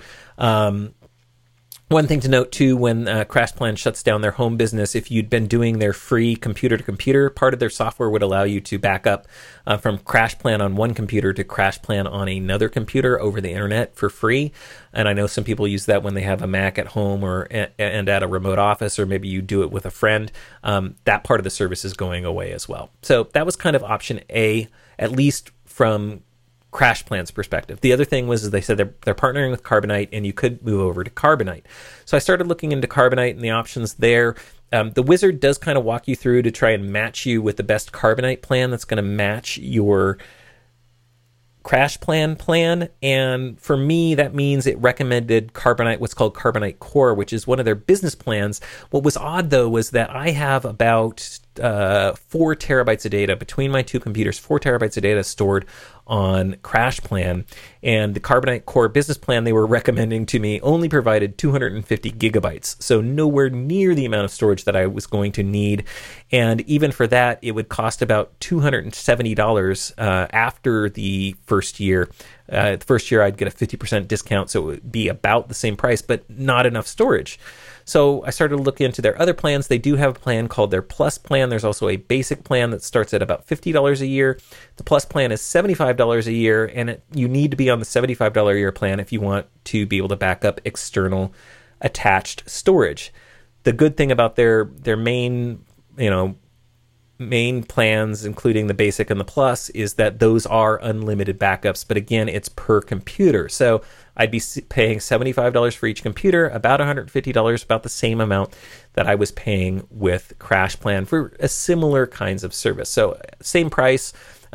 One thing to note, too, when Crash Plan shuts down their home business, if you'd been doing their free computer-to-computer, part of their software would allow you to back up from Crash Plan on one computer to Crash Plan on another computer over the internet for free. And I know some people use that when they have a Mac at home and at a remote office, or maybe you do it with a friend. That part of the service is going away as well. So that was kind of option A, at least from Crash Plan's perspective. The other thing was they said they're partnering with Carbonite, and you could move over to Carbonite. So I started looking into Carbonite and the options there. The wizard does kind of walk you through to try and match you with the best Carbonite plan that's going to match your Crash Plan. And for me, that means it recommended Carbonite, what's called Carbonite Core, which is one of their business plans. What was odd, though, was that I have about 4 terabytes of data between my 2 computers, 4 terabytes of data stored on Crash Plan, and the Carbonite Core business plan they were recommending to me only provided 250 gigabytes, so nowhere near the amount of storage that I was going to need. And even for that, it would cost about $270 after the first year. The first year I'd get a 50% discount, so it would be about the same price, but not enough storage. So I started to look into their other plans. They do have a plan called their Plus plan. There's also a basic plan that starts at about $50 a year. The Plus plan is $75 a year, and you need to be on the $75 a year plan if you want to be able to back up external attached storage. The good thing about their main, main plans, including the basic and the plus, is that those are unlimited backups, but again, it's per computer. So I'd be paying $75 for each computer, about $150, about the same amount that I was paying with CrashPlan for a similar kinds of service. So same price,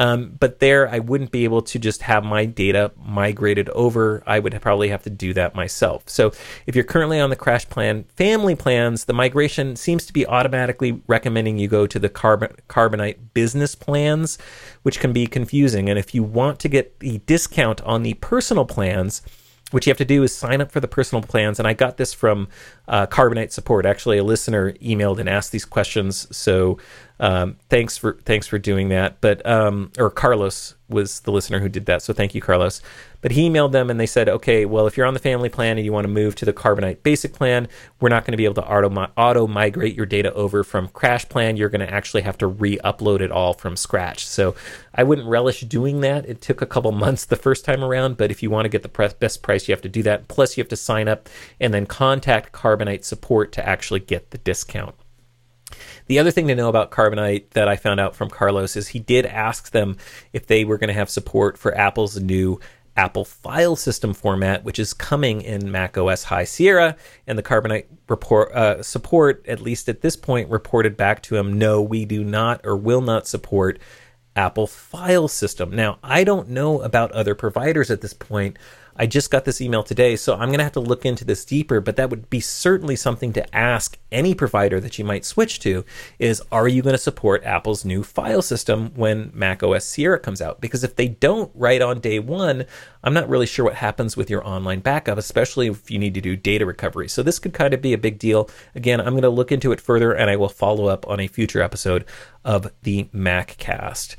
but there I wouldn't be able to just have my data migrated over. I would probably have to do that myself. So if you're currently on the CrashPlan family plans, the migration seems to be automatically recommending you go to the Carbonite business plans, which can be confusing. And if you want to get the discount on the personal plans, what you have to do is sign up for the personal plans. And I got this from Carbonite support. Actually, a listener emailed and asked these questions. So thanks for doing that. But or Carlos was the listener who did that. So thank you, Carlos. But he emailed them and they said, okay, well, if you're on the family plan and you want to move to the Carbonite basic plan, we're not going to be able to auto migrate your data over from CrashPlan. You're going to actually have to re-upload it all from scratch. So I wouldn't relish doing that. It took a couple months the first time around, but if you want to get the best price, you have to do that. Plus, you have to sign up and then contact Carbonite support to actually get the discount. The other thing to know about Carbonite that I found out from Carlos is he did ask them if they were going to have support for Apple's new Apple file system format, which is coming in macOS High Sierra, and the Carbonite support, at least at this point, reported back to him, no, we do not or will not support Apple file system. Now, I don't know about other providers at this point. I just got this email today, so I'm going to have to look into this deeper, but that would be certainly something to ask any provider that you might switch to is, are you going to support Apple's new file system when macOS Sierra comes out? Because if they don't right on day one, I'm not really sure what happens with your online backup, especially if you need to do data recovery. So this could kind of be a big deal. Again, I'm going to look into it further, and I will follow up on a future episode of the MacCast.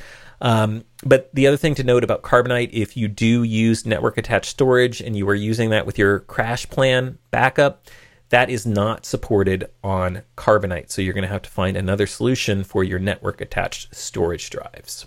But the other thing to note about Carbonite, if you do use network attached storage and you are using that with your CrashPlan backup, that is not supported on Carbonite. So you're going to have to find another solution for your network attached storage drives.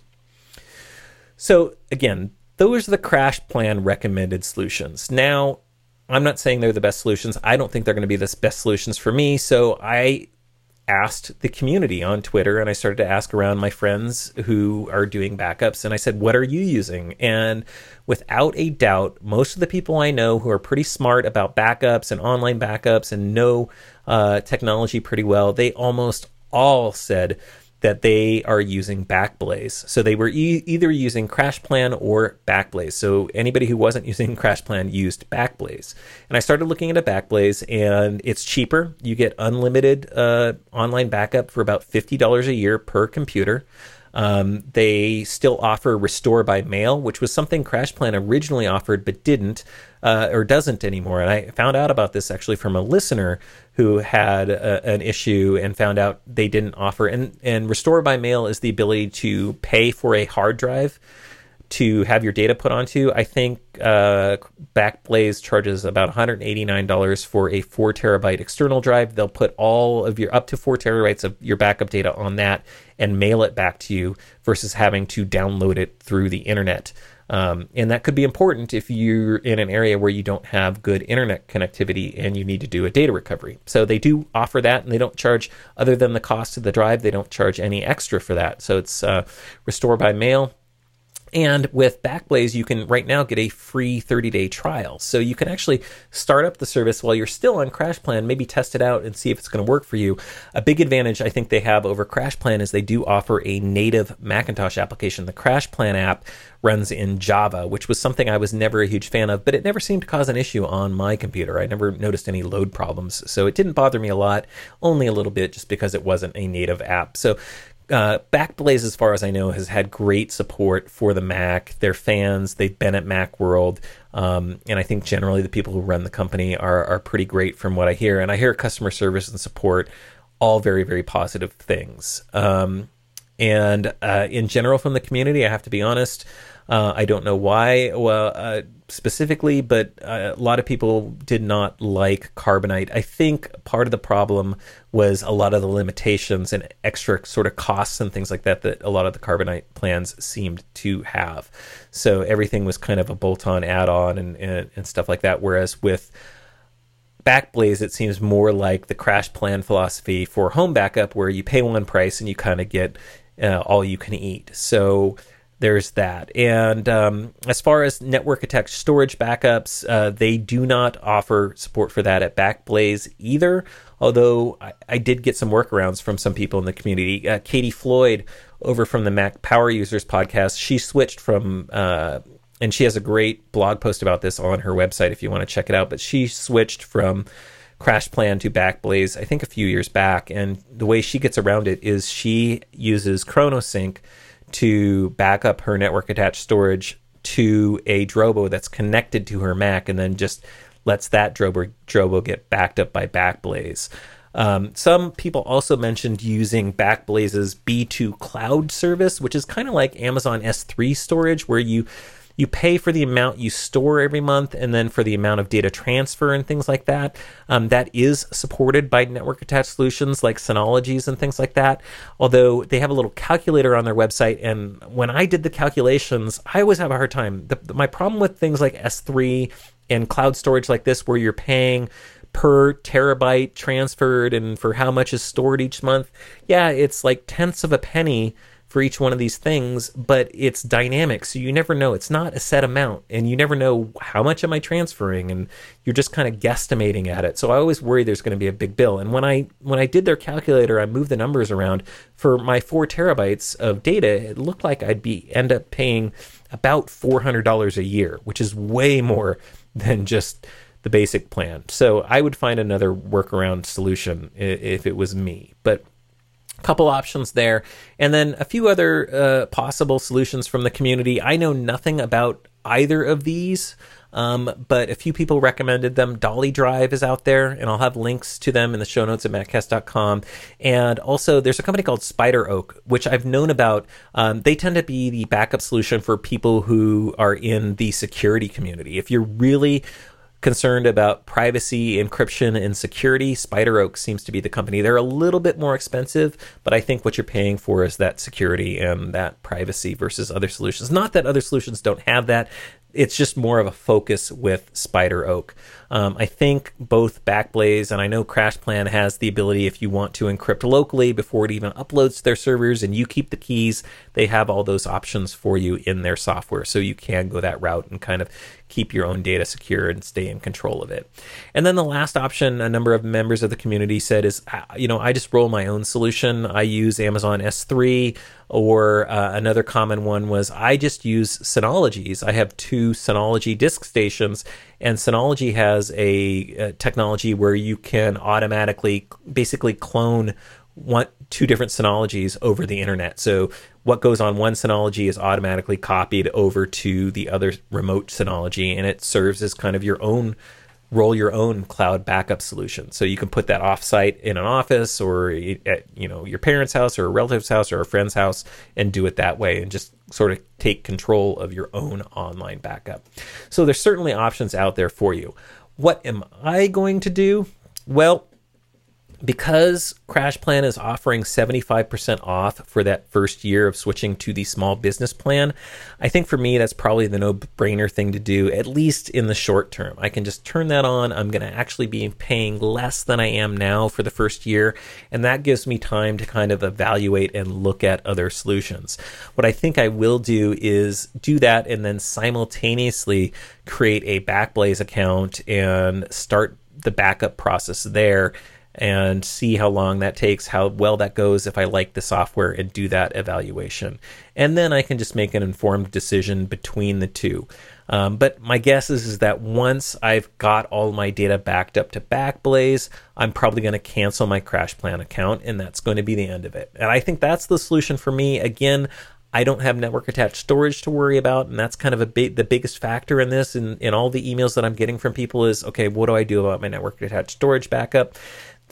So again, those are the CrashPlan recommended solutions. Now, I'm not saying they're the best solutions. I don't think they're going to be the best solutions for me. So I asked the community on Twitter, and I started to ask around my friends who are doing backups, and I said, what are you using? And without a doubt, most of the people I know who are pretty smart about backups and online backups and know technology pretty well, they almost all said that they are using Backblaze. So they were either using CrashPlan or Backblaze. So anybody who wasn't using CrashPlan used Backblaze. And I started looking into Backblaze, and it's cheaper. You get unlimited online backup for about $50 a year per computer. They still offer Restore by Mail, which was something CrashPlan originally offered but didn't or doesn't anymore. And I found out about this actually from a listener who had an issue and found out they didn't offer. And Restore by Mail is the ability to pay for a hard drive to have your data put onto. I think Backblaze charges about $189 for a 4 terabyte external drive. They'll put all of your up to 4 terabytes of your backup data on that and mail it back to you versus having to download it through the internet. And that could be important if you're in an area where you don't have good internet connectivity and you need to do a data recovery. So they do offer that, and they don't charge, other than the cost of the drive, they don't charge any extra for that. So it's Restore by Mail. And with Backblaze, you can right now get a free 30-day trial. So you can actually start up the service while you're still on CrashPlan, maybe test it out and see if it's going to work for you. A big advantage I think they have over CrashPlan is they do offer a native Macintosh application. The CrashPlan app runs in Java, which was something I was never a huge fan of, but it never seemed to cause an issue on my computer. I never noticed any load problems. So it didn't bother me a lot, only a little bit, just because it wasn't a native app. So Backblaze, as far as I know, has had great support for the Mac. They're fans. They've been at Macworld. And I think generally the people who run the company are pretty great from what I hear. And I hear customer service and support, all very, very positive things. And in general from the community, I have to be honest, I don't know why specifically, but a lot of people did not like Carbonite. I think part of the problem was a lot of the limitations and extra sort of costs and things like that a lot of the Carbonite plans seemed to have. So everything was kind of a bolt-on add-on and stuff like that, whereas with Backblaze, it seems more like the crash plan philosophy for home backup, where you pay one price and you kind of get all you can eat. So there's that. And as far as network attached storage backups, they do not offer support for that at Backblaze either, although I did get some workarounds from some people in the community. Katie Floyd over from the Mac Power Users podcast, she switched from and she has a great blog post about this on her website if you want to check it out, but she switched from CrashPlan to Backblaze I think a few years back, and the way she gets around it is she uses ChronoSync to back up her network attached storage to a Drobo that's connected to her Mac, and then just lets that Drobo get backed up by Backblaze. Some people also mentioned using Backblaze's B2 cloud service, which is kind of like Amazon S3 storage, where you pay for the amount you store every month, and then for the amount of data transfer and things like that. That is supported by network attached solutions like Synology's and things like that. Although they have a little calculator on their website, and when I did the calculations, I always have a hard time. My problem with things like S3 and cloud storage like this, where you're paying per terabyte transferred and for how much is stored each month, yeah, it's like tenths of a penny for each one of these things, but it's dynamic, so you never know. It's not a set amount, and you never know how much am I transferring, and you're just kind of guesstimating at it. So I always worry there's going to be a big bill. And when I did their calculator, I moved the numbers around. For my 4 terabytes of data, it looked like I'd end up paying about $400 a year, which is way more than just the basic plan. So I would find another workaround solution if it was me. But couple options there, and then a few other possible solutions from the community. I know nothing about either of these, but a few people recommended them. Dolly Drive is out there, and I'll have links to them in the show notes at maccast.com. And also there's a company called SpiderOak, which I've known about. They tend to be the backup solution for people who are in the security community. If you're really concerned about privacy, encryption, and security, SpiderOak seems to be the company. They're a little bit more expensive, but I think what you're paying for is that security and that privacy versus other solutions. Not that other solutions don't have that. It's just more of a focus with SpiderOak. I think both Backblaze and I know CrashPlan has the ability, if you want to encrypt locally before it even uploads to their servers and you keep the keys, they have all those options for you in their software. So you can go that route and kind of keep your own data secure and stay in control of it. And then the last option a number of members of the community said is, I just roll my own solution. I use Amazon S3, or another common one was I just use Synology's. I have 2 Synology disk stations, and Synology has a technology where you can automatically basically clone 2 different Synologies over the internet. So what goes on one Synology is automatically copied over to the other remote Synology, and it serves as kind of your own cloud backup solution. So you can put that offsite in an office or at your parents' house or a relative's house or a friend's house and do it that way and just sort of take control of your own online backup. So there's certainly options out there for you. What am I going to do? Well, because CrashPlan is offering 75% off for that first year of switching to the small business plan, I think for me that's probably the no-brainer thing to do, at least in the short term. I can just turn that on. I'm going to actually be paying less than I am now for the first year, and that gives me time to kind of evaluate and look at other solutions. What I think I will do is do that and then simultaneously create a Backblaze account and start the backup process there, and see how long that takes, how well that goes, if I like the software, and do that evaluation. And then I can just make an informed decision between the two. But my guess is that once I've got all my data backed up to Backblaze, I'm probably going to cancel my CrashPlan account, and that's going to be the end of it. And I think that's the solution for me. Again, I don't have network attached storage to worry about, and that's kind of the biggest factor in this. In all the emails that I'm getting from people is, okay, what do I do about my network attached storage backup?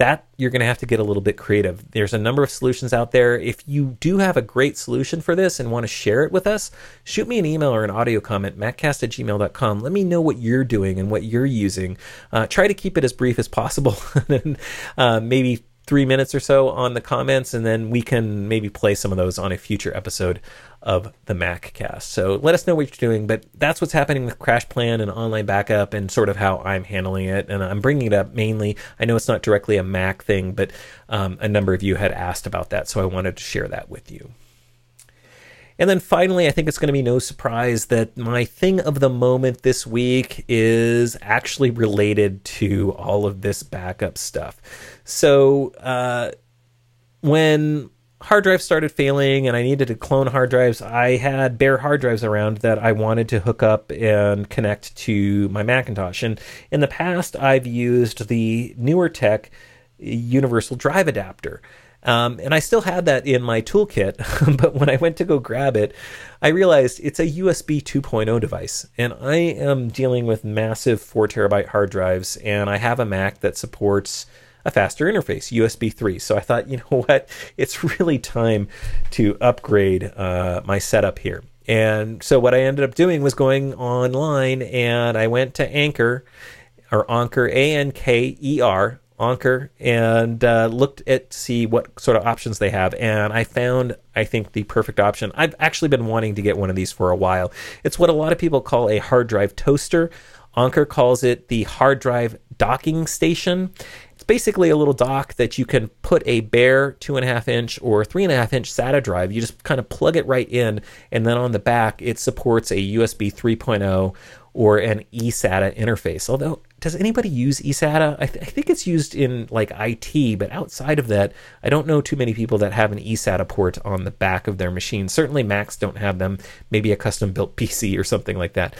that you're going to have to get a little bit creative. There's a number of solutions out there. If you do have a great solution for this and want to share it with us, shoot me an email or an audio comment, maccast@gmail.com. Let me know what you're doing and what you're using. Try to keep it as brief as possible. Maybe 3 minutes or so on the comments, and then we can maybe play some of those on a future episode of the MacCast. So let us know what you're doing, but that's what's happening with CrashPlan and online backup and sort of how I'm handling it. And I'm bringing it up mainly, I know it's not directly a Mac thing, but a number of you had asked about that, so I wanted to share that with you. And then finally, I think it's going to be no surprise that my thing of the moment this week is actually related to all of this backup stuff. So when hard drives started failing and I needed to clone hard drives, I had bare hard drives around that I wanted to hook up and connect to my Macintosh. And in the past, I've used the newer tech universal drive adapter. And I still had that in my toolkit, but when I went to go grab it, I realized it's a USB 2.0 device, and I am dealing with massive 4 terabyte hard drives, and I have a Mac that supports a faster interface, USB 3. So I thought, you know what, it's really time to upgrade my setup here. And so what I ended up doing was going online, and I went to Anker, Anker, Anker, and looked at to see what sort of options they have, and I found, I think, the perfect option. I've actually been wanting to get one of these for a while. It's what a lot of people call a hard drive toaster. Anker calls it the hard drive docking station. It's basically a little dock that you can put a bare 2.5-inch or 3.5-inch SATA drive. You just kind of plug it right in, and then on the back it supports a USB 3.0 or an eSATA interface. Although, does anybody use eSATA? I think it's used in like IT, but outside of that, I don't know too many people that have an eSATA port on the back of their machine. Certainly Macs don't have them, maybe a custom-built PC or something like that.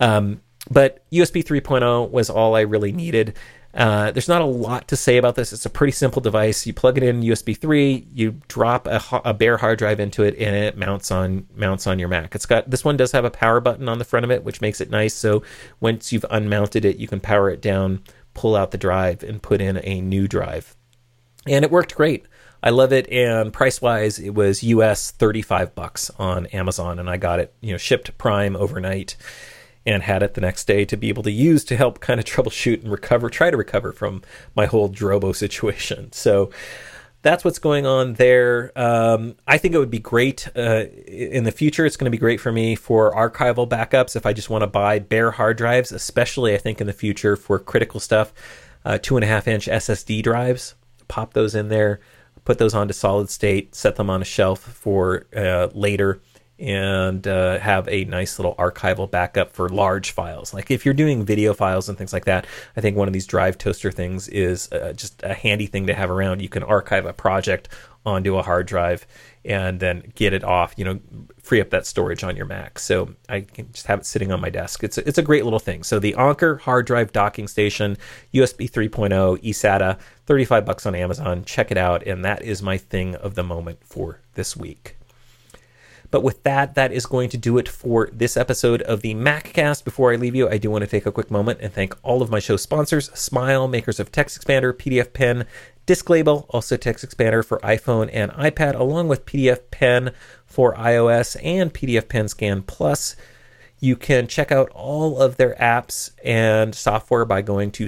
But USB 3.0 was all I really needed. There's not a lot to say about this. It's a pretty simple device. You plug it in USB 3, you drop a bare hard drive into it, and it mounts on your Mac. This one does have a power button on the front of it, which makes it nice. So once you've unmounted it, you can power it down, pull out the drive, and put in a new drive. And it worked great. I love it, and price-wise, it was US $35 on Amazon, and I got it, shipped Prime overnight, and had it the next day to be able to use to help kind of troubleshoot and try to recover from my whole Drobo situation. So that's what's going on there. I think it would be great in the future. It's going to be great for me for archival backups if I just want to buy bare hard drives, especially I think in the future for critical stuff, 2.5-inch SSD drives. Pop those in there, put those onto solid state, set them on a shelf for later, and have a nice little archival backup for large files. Like if you're doing video files and things like that, I think one of these drive toaster things is just a handy thing to have around. You can archive a project onto a hard drive and then get it off, free up that storage on your Mac. So I can just have it sitting on my desk. It's a great little thing. So the Anker hard drive docking station, USB 3.0, eSATA, $35 on Amazon. Check it out. And that is my thing of the moment for this week. But with that is going to do it for this episode of the MacCast. Before I leave you, I do want to take a quick moment and thank all of my show sponsors: Smile, makers of TextExpander, PDF Pen, Disklabel, also TextExpander for iPhone and iPad, along with PDF Pen for iOS and PDF Pen Scan Plus. You can check out all of their apps and software by going to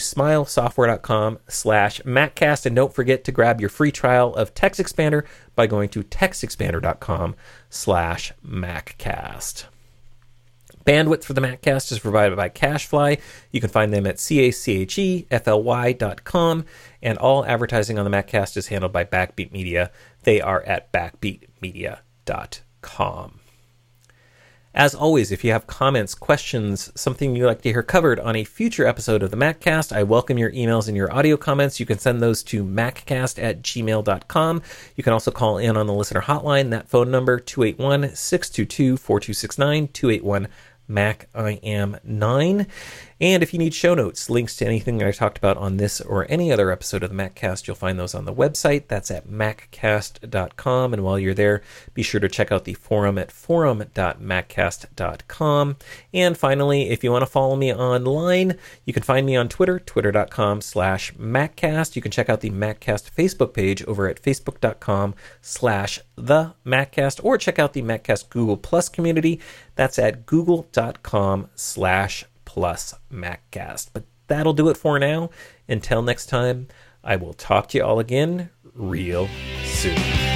smilesoftware.com/MacCast. And don't forget to grab your free trial of TextExpander by going to textexpander.com/MacCast. Bandwidth for the MacCast is provided by CacheFly. You can find them at CacheFly.com. And all advertising on the MacCast is handled by Backbeat Media. They are at backbeatmedia.com. As always, if you have comments, questions, something you'd like to hear covered on a future episode of the MacCast, I welcome your emails and your audio comments. You can send those to maccast@gmail.com. You can also call in on the listener hotline. That phone number, 281-622-4269, 281-MAC-I-AM-9. And if you need show notes, links to anything that I talked about on this or any other episode of the MacCast, you'll find those on the website. That's at maccast.com. And while you're there, be sure to check out the forum at forum.maccast.com. And finally, if you want to follow me online, you can find me on Twitter, twitter.com/MacCast. You can check out the MacCast Facebook page over at facebook.com/the-MacCast, or check out the MacCast Google Plus community. That's at google.com/+MacCast. But that'll do it for now. Until next time, I will talk to you all again real soon.